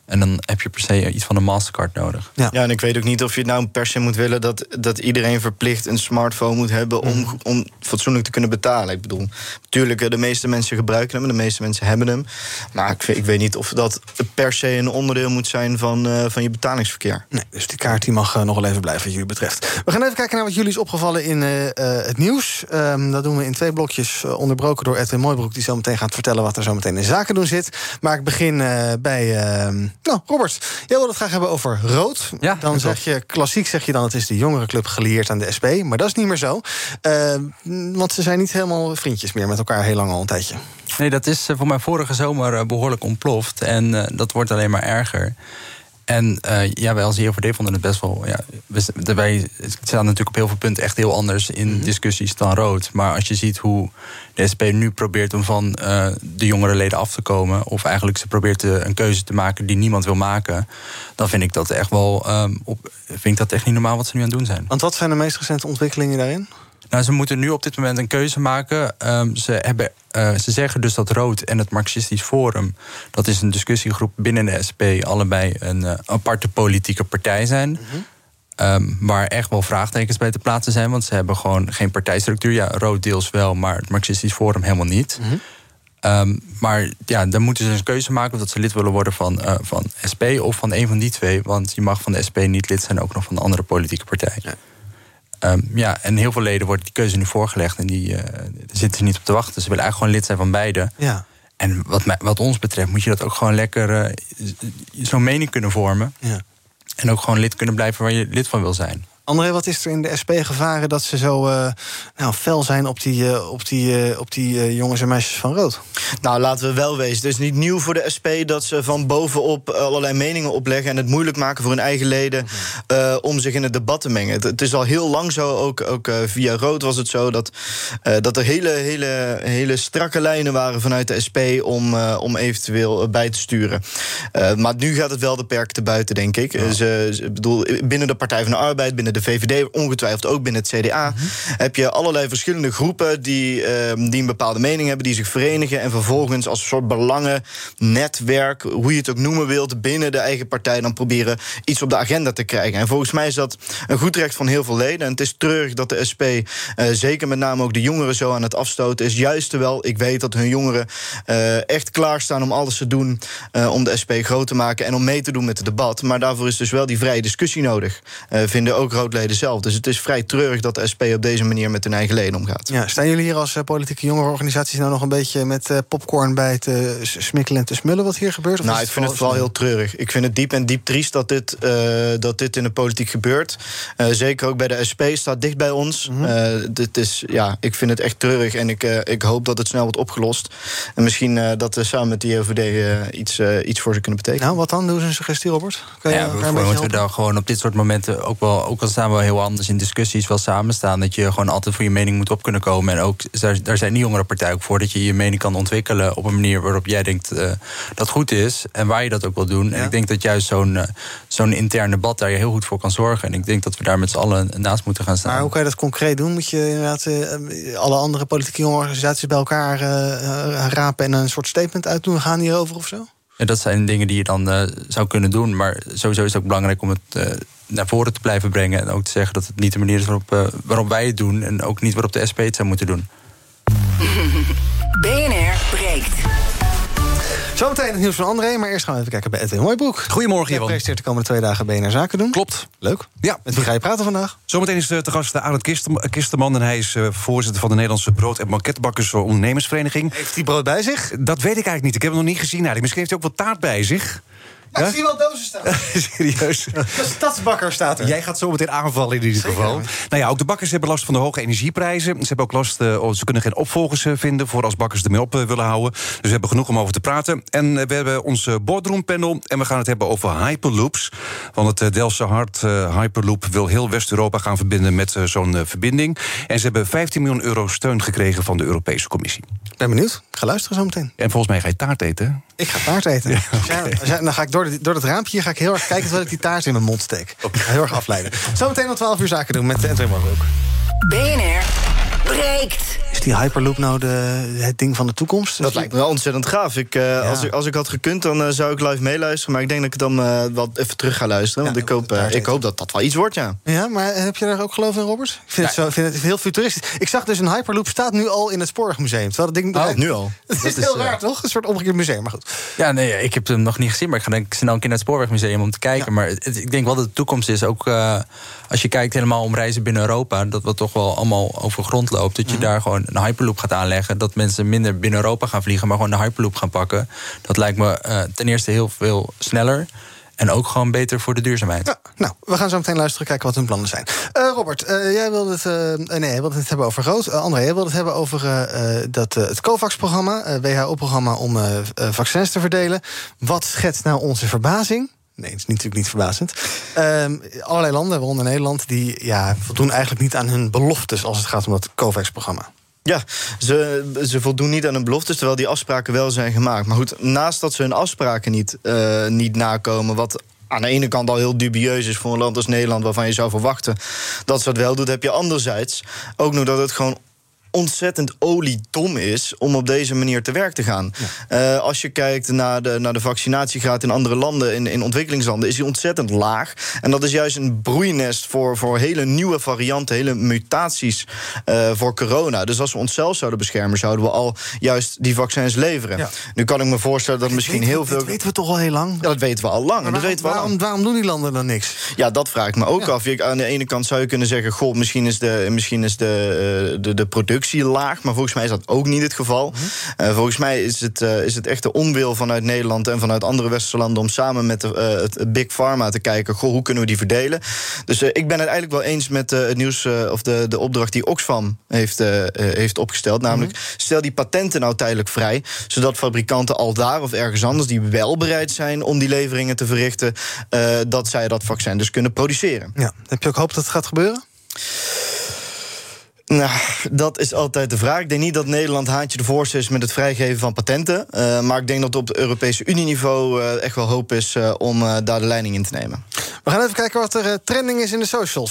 En dan heb je per se iets van een Mastercard nodig. Ja. ja, en ik weet ook niet of je het nou per se moet willen... dat, dat iedereen verplicht een smartphone moet hebben... om, mm. om fatsoenlijk te kunnen betalen. Ik bedoel, natuurlijk, de meeste mensen gebruiken hem... de meeste mensen hebben hem. Maar ik, ik weet niet of dat per se een onderdeel moet zijn... van, uh, van je betalingsverkeer. Nee, dus die kaart die mag uh, nog wel even blijven wat jullie betreft. We gaan even kijken naar wat jullie is opgevallen in uh, uh, het nieuws. Um, dat doen we in twee blokjes, uh, onderbroken door Edwin Mooibroek... die zo meteen gaat vertellen wat er zo meteen in zaken doen zit. Maar ik begin uh, bij... Uh, nou, Robert, jij wil het graag hebben over rood. Ja, dan zeg je, klassiek zeg je dan... het is de jongerenclub gelieerd aan de S P. Maar dat is niet meer zo. Uh, want ze zijn niet helemaal vriendjes meer met elkaar... heel lang al een tijdje. Nee, dat is uh, voor mij vorige zomer uh, behoorlijk ontploft. En uh, dat wordt alleen maar erger. En uh, ja, wij als I O V D vonden het best wel... Ja, wij staan natuurlijk op heel veel punten echt heel anders... in mm-hmm. discussies dan rood. Maar als je ziet hoe de S P nu probeert om van uh, de jongere leden af te komen... of eigenlijk ze probeert uh, een keuze te maken die niemand wil maken... dan vind ik dat echt wel... Um, op, vind ik dat echt niet normaal wat ze nu aan het doen zijn. Want wat zijn de meest recente ontwikkelingen daarin? Nou, ze moeten nu op dit moment een keuze maken. Um, ze, hebben, uh, ze zeggen dus dat Rood en het Marxistisch Forum... dat is een discussiegroep binnen de S P... allebei een uh, aparte politieke partij zijn... Mm-hmm. Um, waar echt wel vraagtekens bij te plaatsen zijn... want ze hebben gewoon geen partijstructuur. Ja, Rood deels wel, maar het Marxistisch Forum helemaal niet. Mm-hmm. Um, maar ja, dan moeten ze dus een keuze maken... of dat ze lid willen worden van, uh, van S P of van een van die twee... want je mag van de S P niet lid zijn... ook nog van een andere politieke partij. Ja. Um, ja, en heel veel leden wordt die keuze nu voorgelegd... en die uh, zitten ze niet op te wachten. Ze willen eigenlijk gewoon lid zijn van beide. Ja. En wat, mij, wat ons betreft moet je dat ook gewoon lekker... Uh, zo'n mening kunnen vormen. Ja. En ook gewoon lid kunnen blijven waar je lid van wil zijn. André, wat is er in de S P gevaren dat ze zo uh, nou, fel zijn op die, uh, op die, uh, op die uh, jongens en meisjes van Rood? Nou, laten we wel wezen. Het is niet nieuw voor de S P dat ze van bovenop allerlei meningen opleggen... en het moeilijk maken voor hun eigen leden uh, om zich in het debat te mengen. Het, het is al heel lang zo, ook, ook uh, via Rood was het zo... dat, uh, dat er hele, hele, hele strakke lijnen waren vanuit de S P om, uh, om eventueel bij te sturen. Uh, maar nu gaat het wel de perk te buiten, denk ik. Ja. Ze, ze, bedoel, binnen de Partij van de Arbeid, binnen de V V D, ongetwijfeld ook binnen het C D A... Mm-hmm. heb je allerlei verschillende groepen die, uh, die een bepaalde mening hebben... die zich verenigen en vervolgens als een soort belangennetwerk... hoe je het ook noemen wilt, binnen de eigen partij... dan proberen iets op de agenda te krijgen. En volgens mij is dat een goed recht van heel veel leden. En het is treurig dat de S P, uh, zeker met name ook de jongeren... zo aan het afstoten is. Juist terwijl ik weet dat hun jongeren uh, echt klaarstaan... om alles te doen uh, om de S P groot te maken... en om mee te doen met het debat. Maar daarvoor is dus wel die vrije discussie nodig. Uh, vinden ook roodleden zelf. Dus het is vrij treurig dat de S P op deze manier met hun eigen leden omgaat. Ja, staan jullie hier als uh, politieke jongerenorganisaties nou nog een beetje met uh, popcorn bij te smikkelen en te smullen wat hier gebeurt? Of nou, ik vind het vooral heel treurig. Ik vind het diep en diep triest dat dit, uh, dat dit in de politiek gebeurt. Uh, zeker ook bij de S P, staat dicht bij ons. Mm-hmm. Uh, dit is, ja, ik vind het echt treurig en ik, uh, ik hoop dat het snel wordt opgelost. En misschien uh, dat we samen met de I O V D uh, iets, uh, iets voor ze kunnen betekenen. Nou, wat dan? Doe ze een suggestie, Robert? Kan je ja, we moeten we daar gewoon op dit soort momenten ook wel, ook al staan we heel anders in discussies, wel samenstaan. Dat je gewoon altijd voor je mening moet op kunnen komen. En ook, daar, daar zijn die jongere partijen ook voor, dat je je mening kan ontwikkelen op een manier waarop jij denkt uh, dat goed is. En waar je dat ook wil doen. Ja. En ik denk dat juist zo'n, uh, zo'n intern debat daar je heel goed voor kan zorgen. En ik denk dat we daar met z'n allen naast moeten gaan staan. Maar hoe kan je dat concreet doen? Moet je inderdaad uh, alle andere politieke jongerenorganisaties bij elkaar uh, rapen en een soort statement uit doen gaan hierover of zo? Ja, dat zijn dingen die je dan uh, zou kunnen doen. Maar sowieso is het ook belangrijk om het uh, naar voren te blijven brengen. En ook te zeggen dat het niet de manier is waarop, uh, waarop wij het doen. En ook niet waarop de S P het zou moeten doen. B N R breekt. Zometeen het nieuws van André, maar eerst gaan we even kijken bij Edwin Mooibroek. Goedemorgen, Ivan. Je presenteert de komende twee dagen B N R Zaken doen. Klopt. Leuk. Ja. Met wie ga je praten vandaag? Zometeen is te gast Arend Kisterman. En hij is uh, voorzitter van de Nederlandse Brood- en Banketbakkers Ondernemersvereniging. Heeft hij brood bij zich? Dat weet ik eigenlijk niet. Ik heb hem nog niet gezien. Nou, misschien heeft hij ook wel taart bij zich. Ja, ik zie wel dozen staan. Serieus? De stadsbakker staat er. Jij gaat zo meteen aanvallen in ieder Zeker, geval. Nou ja, ook de bakkers hebben last van de hoge energieprijzen. Ze hebben ook last, uh, ze kunnen geen opvolgers uh, vinden voor als bakkers ermee op uh, willen houden. Dus we hebben genoeg om over te praten. En uh, we hebben ons uh, boardroom panel en we gaan het hebben over hyperloops. Want het uh, Delftse Hart uh, Hyperloop wil heel West-Europa gaan verbinden met uh, zo'n uh, verbinding. En ze hebben vijftien miljoen euro steun gekregen van de Europese Commissie. Ik ben benieuwd. Ik ga luisteren zo meteen. En volgens mij ga je taart eten. Ik ga taart eten. Ja, okay. ja, ja, dan ga ik door, de, door het raampje hier ga ik heel erg kijken terwijl ik die taart in mijn mond steek. Okay. Heel erg afleiden. Zometeen om twaalf uur Zaken doen met Edwin Mooibroek. B N R breekt. Is die Hyperloop nou de, het ding van de toekomst? Dat lijkt me wel ontzettend gaaf. Ik, uh, ja. als, ik, als ik had gekund, dan uh, zou ik live meeluisteren. Maar ik denk dat ik dan uh, wat even terug ga luisteren. Want ja, ik, hoop, uh, ik hoop dat dat wel iets wordt, ja. Ja, maar heb je daar ook geloof in, Robert? Ik vind, ja. het, zo, vind het heel futuristisch. Ik zag dus een Hyperloop staat nu al in het Spoorwegmuseum. Terwijl dat ding oh, nu al? Het is heel uh, raar, toch? Een soort omgekeerd museum, maar goed. Ja, nee, ik heb hem nog niet gezien. Maar ik ga denk ik snel een keer naar het Spoorwegmuseum om te kijken. Ja. Maar het, ik denk wel dat de toekomst is ook... Uh, als je kijkt helemaal om reizen binnen Europa... dat wat toch wel allemaal over grond loopt... dat je mm. daar gewoon een Hyperloop gaat aanleggen... dat mensen minder binnen Europa gaan vliegen... maar gewoon de Hyperloop gaan pakken. Dat lijkt me uh, ten eerste heel veel sneller... en ook gewoon beter voor de duurzaamheid. Ja, nou, we gaan zo meteen luisteren, kijken wat hun plannen zijn. Uh, Robert, uh, jij wilde het, uh, nee, jij wilde het hebben over rood. Uh, André, jij wilde het hebben over uh, dat, uh, het COVAX-programma... Uh, W H O-programma om uh, uh, vaccins te verdelen. Wat schetst nou onze verbazing? Nee, dat is natuurlijk niet verbazend. Um, allerlei landen, waaronder Nederland... die ja, voldoen eigenlijk niet aan hun beloftes... als het gaat om dat COVAX-programma. Ja, ze, ze voldoen niet aan hun beloftes, terwijl die afspraken wel zijn gemaakt. Maar goed, naast dat ze hun afspraken niet, uh, niet nakomen... wat aan de ene kant al heel dubieus is voor een land als Nederland... waarvan je zou verwachten dat ze dat wel doet... heb je anderzijds ook nog dat het gewoon... ontzettend oliedom is om op deze manier te werk te gaan. Ja. Uh, als je kijkt naar de, naar de vaccinatiegraad in andere landen, in, in ontwikkelingslanden, is die ontzettend laag. En dat is juist een broeinest voor, voor hele nieuwe varianten, hele mutaties uh, voor corona. Dus als we onszelf zouden beschermen, zouden we al juist die vaccins leveren. Ja. Nu kan ik me voorstellen dat dit misschien weten, heel veel... Dat weten we toch al heel lang? Ja, dat weten we al lang. Maar dat waarom, weten we al waarom, lang. waarom doen die landen dan niks? Ja, dat vraag ik me ook ja. af. Aan de ene kant zou je kunnen zeggen, goh, misschien is de, misschien is de, de, de productie laag, maar volgens mij is dat ook niet het geval. Mm-hmm. Uh, volgens mij is het, uh, is het echt de onwil vanuit Nederland en vanuit andere westerse landen om samen met de, uh, het Big Pharma te kijken, goh, hoe kunnen we die verdelen? Dus uh, ik ben het eigenlijk wel eens met uh, het nieuws uh, of de, de opdracht die Oxfam heeft, uh, uh, heeft opgesteld. Namelijk, mm-hmm. stel die patenten nou tijdelijk vrij, zodat fabrikanten al daar of ergens anders die wel bereid zijn om die leveringen te verrichten, uh, dat zij dat vaccin dus kunnen produceren. Ja. Heb je ook hoop dat het gaat gebeuren? Nou, dat is altijd de vraag. Ik denk niet dat Nederland haantje de voorste is met het vrijgeven van patenten. Uh, maar ik denk dat op het Europese Unie-niveau uh, echt wel hoop is uh, om uh, daar de leiding in te nemen. We gaan even kijken wat er uh, trending is in de socials.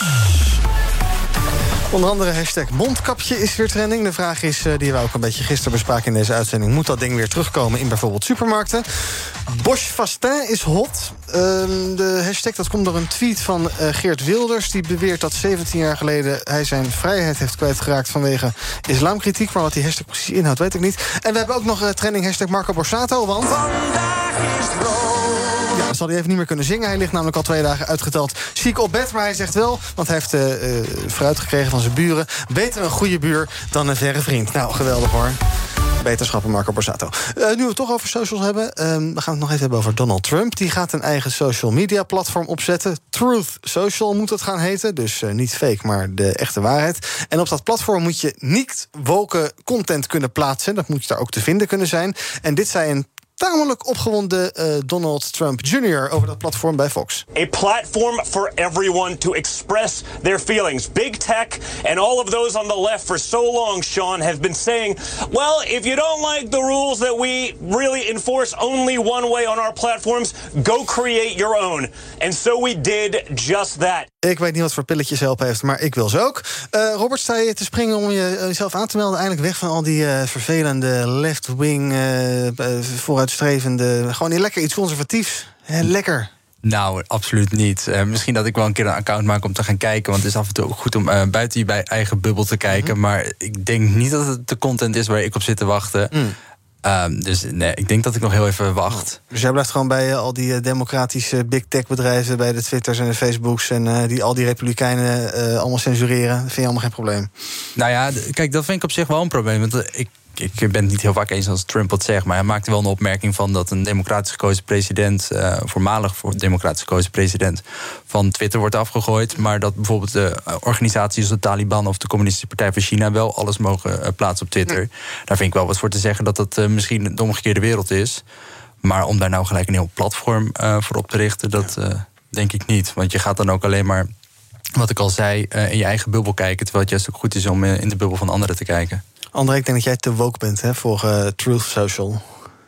Onder andere hashtag mondkapje is weer trending. De vraag is, uh, die we ook een beetje gisteren bespraken in deze uitzending... moet dat ding weer terugkomen in bijvoorbeeld supermarkten? Bosch Fastin is hot. Uh, de hashtag dat komt door een tweet van uh, Geert Wilders. Die beweert dat zeventien jaar geleden hij zijn vrijheid heeft kwijtgeraakt vanwege islamkritiek. Maar wat die hashtag precies inhoudt, weet ik niet. En we hebben ook nog uh, trending hashtag Marco Borsato, want... Vandaag is het ja, dat zal hij even niet meer kunnen zingen. Hij ligt namelijk al twee dagen uitgeteld ziek op bed. Maar hij zegt wel, want hij heeft uh, uh, fruit gekregen van zijn buren... beter een goede buur dan een verre vriend. Nou, geweldig hoor. Beterschappen Marco Borsato. Uh, nu we het toch over socials hebben... Um, we gaan het nog even hebben over Donald Trump. Die gaat een eigen social media platform opzetten. Truth Social moet het gaan heten. Dus uh, niet fake, maar de echte waarheid. En op dat platform moet je niet woke content kunnen plaatsen. Dat moet daar ook te vinden kunnen zijn. En dit zei een tamelijk opgewonden uh, Donald Trump junior over dat platform bij Fox. A platform for everyone to express their feelings. Big tech and all of those on the left for so long, Sean, have been saying, well, if you don't like the rules that we really enforce only one way on our platforms, go create your own. And so we did just that. Ik weet niet wat voor pilletjes helpen heeft, maar ik wil ze ook. Uh, Robert, sta je te springen om je, jezelf aan te melden? Eindelijk weg van al die uh, vervelende left-wing, uh, uh, vooruitstrevende... Gewoon niet lekker iets conservatiefs. Hè, lekker. Nou, absoluut niet. Uh, misschien dat ik wel een keer een account maak om te gaan kijken... want het is af en toe ook goed om uh, buiten je bij eigen bubbel te kijken. Mm-hmm. Maar ik denk niet dat het de content is waar ik op zit te wachten... Mm. Um, dus nee, ik denk dat ik nog heel even wacht. Dus jij blijft gewoon bij uh, al die uh, democratische big tech bedrijven... bij de Twitters en de Facebooks... en uh, die al die republikeinen uh, allemaal censureren. Dat vind je allemaal geen probleem? Nou ja, d- kijk, dat vind ik op zich wel een probleem. Want uh, ik, ik ben het niet heel vaak eens als Trump wat zegt... maar hij maakte wel een opmerking van dat een democratisch gekozen president... Uh, voormalig voor democratisch gekozen president... van Twitter wordt afgegooid... maar dat bijvoorbeeld de uh, organisaties als de Taliban... of de Communistische Partij van China wel alles mogen uh, plaatsen op Twitter. Ja. Daar vind ik wel wat voor te zeggen dat dat uh, misschien de omgekeerde wereld is. Maar om daar nou gelijk een heel platform uh, voor op te richten... dat uh, denk ik niet. Want je gaat dan ook alleen maar, wat ik al zei... Uh, in je eigen bubbel kijken... terwijl het juist ook goed is om uh, in de bubbel van anderen te kijken. André, ik denk dat jij te woke bent hè, voor uh, Truth Social.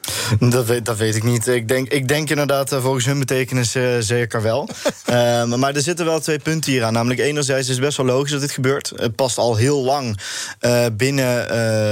Dat weet, dat weet ik niet. Ik denk, ik denk inderdaad uh, volgens hun betekenis uh, zeker wel. uh, maar er zitten wel twee punten hier aan. Namelijk enerzijds is het best wel logisch dat dit gebeurt. Het past al heel lang uh, binnen,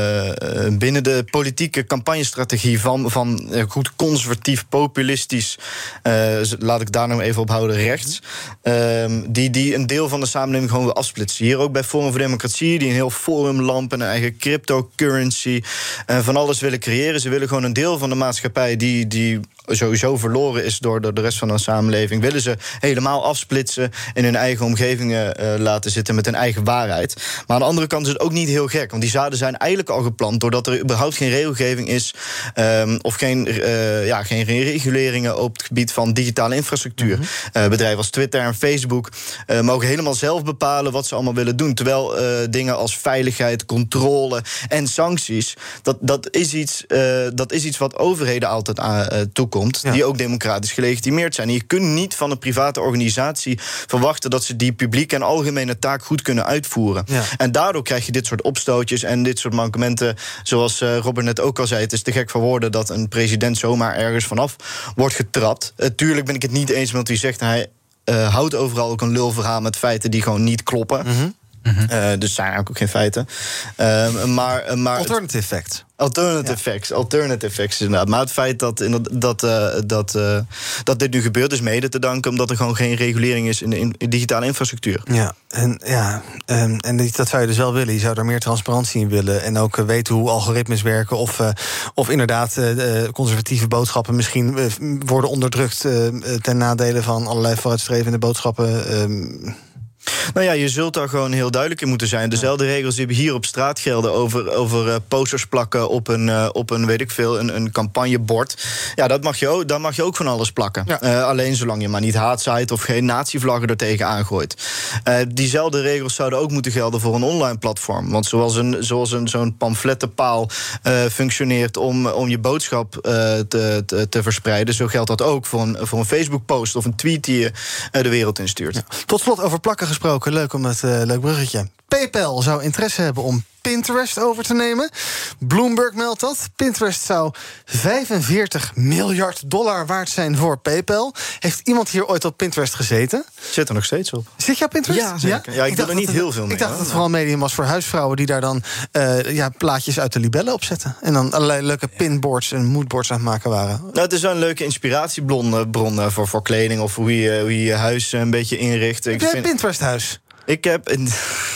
uh, binnen de politieke campagnestrategie van, van uh, goed conservatief, populistisch, uh, laat ik daar nou even op houden, rechts. Uh, die, die een deel van de samenleving gewoon wil afsplitsen. Hier ook bij Forum voor Democratie, die een heel forumlamp en een eigen cryptocurrency uh, van alles willen creëren. Ze willen gewoon een deel van de maatschappij die, die sowieso verloren is door de, de rest van de samenleving, willen ze helemaal afsplitsen, in hun eigen omgevingen uh, laten zitten met hun eigen waarheid. Maar aan de andere kant is het ook niet heel gek, want die zaden zijn eigenlijk al geplant doordat er überhaupt geen regelgeving is um, of geen, uh, ja, geen reguleringen op het gebied van digitale infrastructuur. Mm-hmm. Uh, bedrijven als Twitter en Facebook uh, mogen helemaal zelf bepalen wat ze allemaal willen doen. Terwijl uh, dingen als veiligheid, controle en sancties, dat, dat, is, iets, uh, dat is iets wat overheden altijd aan uh, toekomt. Ja. Die ook democratisch gelegitimeerd zijn. En je kunt niet van een private organisatie verwachten dat ze die publieke en algemene taak goed kunnen uitvoeren. Ja. En daardoor krijg je dit soort opstootjes en dit soort mankementen. Zoals uh, Robert net ook al zei, het is te gek voor woorden dat een president zomaar ergens vanaf wordt getrapt. Uh, tuurlijk ben ik het niet eens met wat hij zegt. Hij uh, houdt overal ook een lulverhaal met feiten die gewoon niet kloppen. Mm-hmm. Mm-hmm. Uh, dus zijn eigenlijk ook geen feiten. Uh, maar, maar Alternative facts. Alternative ja. facts, alternative facts inderdaad. Maar het feit dat, dat, uh, dat, uh, dat dit nu gebeurt is mede te danken omdat er gewoon geen regulering is in de in, in digitale infrastructuur. Ja, en, ja um, en dat zou je dus wel willen. Je zou daar meer transparantie in willen en ook uh, weten hoe algoritmes werken of, uh, of inderdaad uh, conservatieve boodschappen misschien uh, worden onderdrukt uh, ten nadele van allerlei vooruitstrevende boodschappen. Um, Nou ja, je zult daar gewoon heel duidelijk in moeten zijn. Dezelfde regels die hier op straat gelden over, over uh, posters plakken op een, uh, op een, weet ik veel, een, een campagnebord. Ja, dat mag je ook, daar mag je ook van alles plakken. Ja. Uh, alleen zolang je maar niet haatzaait of geen nazi-vlaggen er tegen aangooit. Uh, diezelfde regels zouden ook moeten gelden voor een online platform. Want zoals, een, zoals een, zo'n pamflettenpaal uh, functioneert om, om je boodschap uh, te, te, te verspreiden, zo geldt dat ook voor een, voor een Facebook-post of een tweet die je uh, de wereld instuurt. Ja. Tot slot over plakken gesproken, leuk om het uh, leuk bruggetje. PayPal zou interesse hebben om Pinterest over te nemen. Bloomberg meldt dat. Pinterest zou vijfenveertig miljard dollar waard zijn voor PayPal. Heeft iemand hier ooit op Pinterest gezeten? Zit er nog steeds op. Zit je op Pinterest? Ja, zeker. Ja, ja, ik, ik doe er niet heel veel mee. Ik dacht dat het vooral medium was voor huisvrouwen die daar dan uh, ja, plaatjes uit de libellen op zetten. En dan allerlei leuke pinboards en moodboards aan het maken waren. Nou, het is wel een leuke inspiratiebron bron, voor, voor kleding of hoe je, hoe je je huis een beetje inricht. Heb jij een Pinterest-huis? Ik heb een...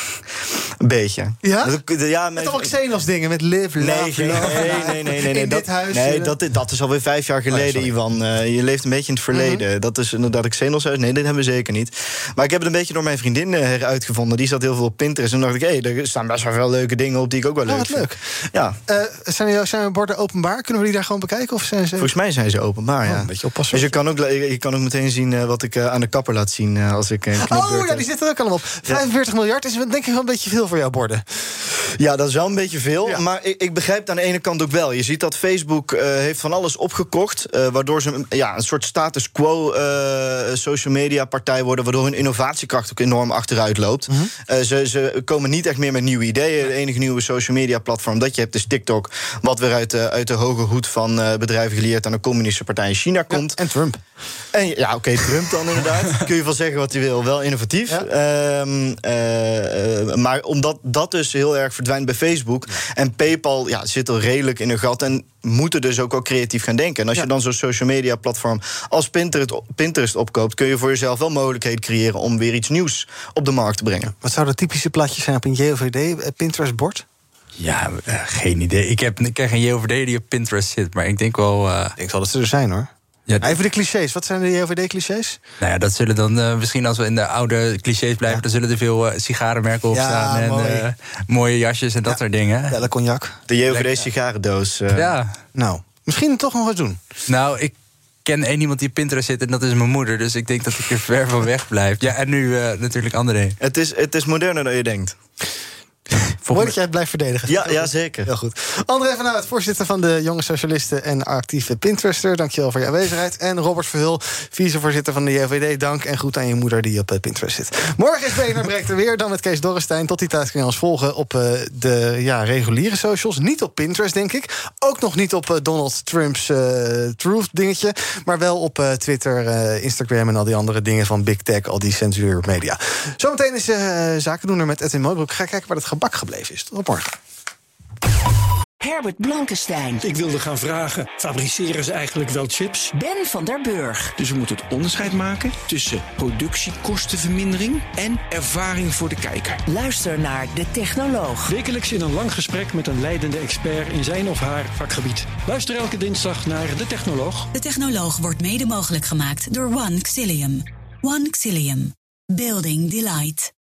Een beetje. Ja? ja met alle Xenos dingen, met live, love, nee, love. Nee, nee, nee. nee, nee in dat, dit huis. Nee, dat, dat is alweer vijf jaar geleden, oh, Ivan. Uh, je leeft een beetje in het verleden. Mm-hmm. Dat is inderdaad een Xenos huis. Nee, dat hebben we zeker niet. Maar ik heb het een beetje door mijn vriendin heruitgevonden. Die zat heel veel op Pinterest. En dan dacht ik, hé, hey, er staan best wel veel leuke dingen op die ik ook wel leuk oh, vind. Leuk. Ja. Uh, zijn, zijn we borden openbaar? Kunnen we die daar gewoon bekijken? Of zijn ze... Volgens mij zijn ze openbaar, ja. Oh, een beetje oppassen. Dus je kan ook, je kan ook meteen zien uh, wat ik uh, aan de kapper laat zien uh, als ik uh, Oh ja, die zitten er ook allemaal op. vijfenveertig miljard is denk ik wel een beetje veel voor jouw borden. Ja, dat is wel een beetje veel. Ja. Maar ik, ik begrijp het aan de ene kant ook wel. Je ziet dat Facebook uh, heeft van alles opgekocht. Uh, waardoor ze ja, een soort status quo uh, social media partij worden. Waardoor hun innovatiekracht ook enorm achteruit loopt. Mm-hmm. Uh, ze, ze komen niet echt meer met nieuwe ideeën. De enige nieuwe social media platform dat je hebt is TikTok. Wat weer uit de, uit de hoge hoed van uh, bedrijven geleerd aan de communistische partij in China komt. Ja, en Trump. En, ja, oké, okay, Trump dan inderdaad. Kun je wel zeggen wat hij wil. Wel innovatief. Ja. Um, uh, maar omdat dat dus heel erg verdwijnt bij Facebook. Ja. En PayPal ja, zit er redelijk in een gat. En moeten dus ook wel creatief gaan denken. En als ja. je dan zo'n social media platform als Pinterest, Pinterest opkoopt, kun je voor jezelf wel mogelijkheden creëren om weer iets nieuws op de markt te brengen. Wat zou de typische plaatjes zijn op een J O V D Pinterest-bord? Ja, uh, geen idee. Ik heb, ik heb geen J O V D die op Pinterest zit, maar ik denk wel... Uh... Ik denk wel dat ze er zijn, hoor. Ja, even de clichés. Wat zijn de J O V D-clichés? Nou ja, dat zullen dan uh, misschien als we in de oude clichés blijven, ja. dan zullen er veel uh, sigarenmerken op ja, staan en mooi. Uh, mooie jasjes en dat ja. soort dingen. Ja, de cognac. De J O V D-sigarendoos. Uh. Ja. Nou, misschien toch nog wat doen. Nou, ik ken één iemand die op Pinterest zit en dat is mijn moeder. Dus ik denk dat ik er ver van weg blijf. Ja, en nu uh, natuurlijk André. Het is, het is moderner dan je denkt. Mooi dat jij het blijft verdedigen. Ja, ja, zeker. Heel goed. André van Uit, voorzitter van de Jonge Socialisten en actieve Pinterester. Dankjewel voor je aanwezigheid. En Robert Verhul, vicevoorzitter van de J V D. Dank en groet aan je moeder die op Pinterest zit. Morgen is B N R Breekt er weer, dan met Kees Dorrestein. Tot die tijd kun je ons volgen op uh, de ja, reguliere socials. Niet op Pinterest, denk ik. Ook nog niet op uh, Donald Trump's uh, Truth dingetje. Maar wel op uh, Twitter, uh, Instagram en al die andere dingen van Big Tech, al die censuurmedia. Zometeen is uh, Zakendoener met Edwin Mooibroek. Ga kijken waar het gebak gebleven is. Tot morgen. Herbert Blankenstein. Ik wilde gaan vragen, fabriceren ze eigenlijk wel chips? Ben van der Burg. Dus we moeten het onderscheid maken tussen productiekostenvermindering en ervaring voor de kijker. Luister naar De Technoloog. Wekelijks in een lang gesprek met een leidende expert in zijn of haar vakgebied. Luister elke dinsdag naar De Technoloog. De Technoloog wordt mede mogelijk gemaakt door One Xilium. One Xilium. Building Delight.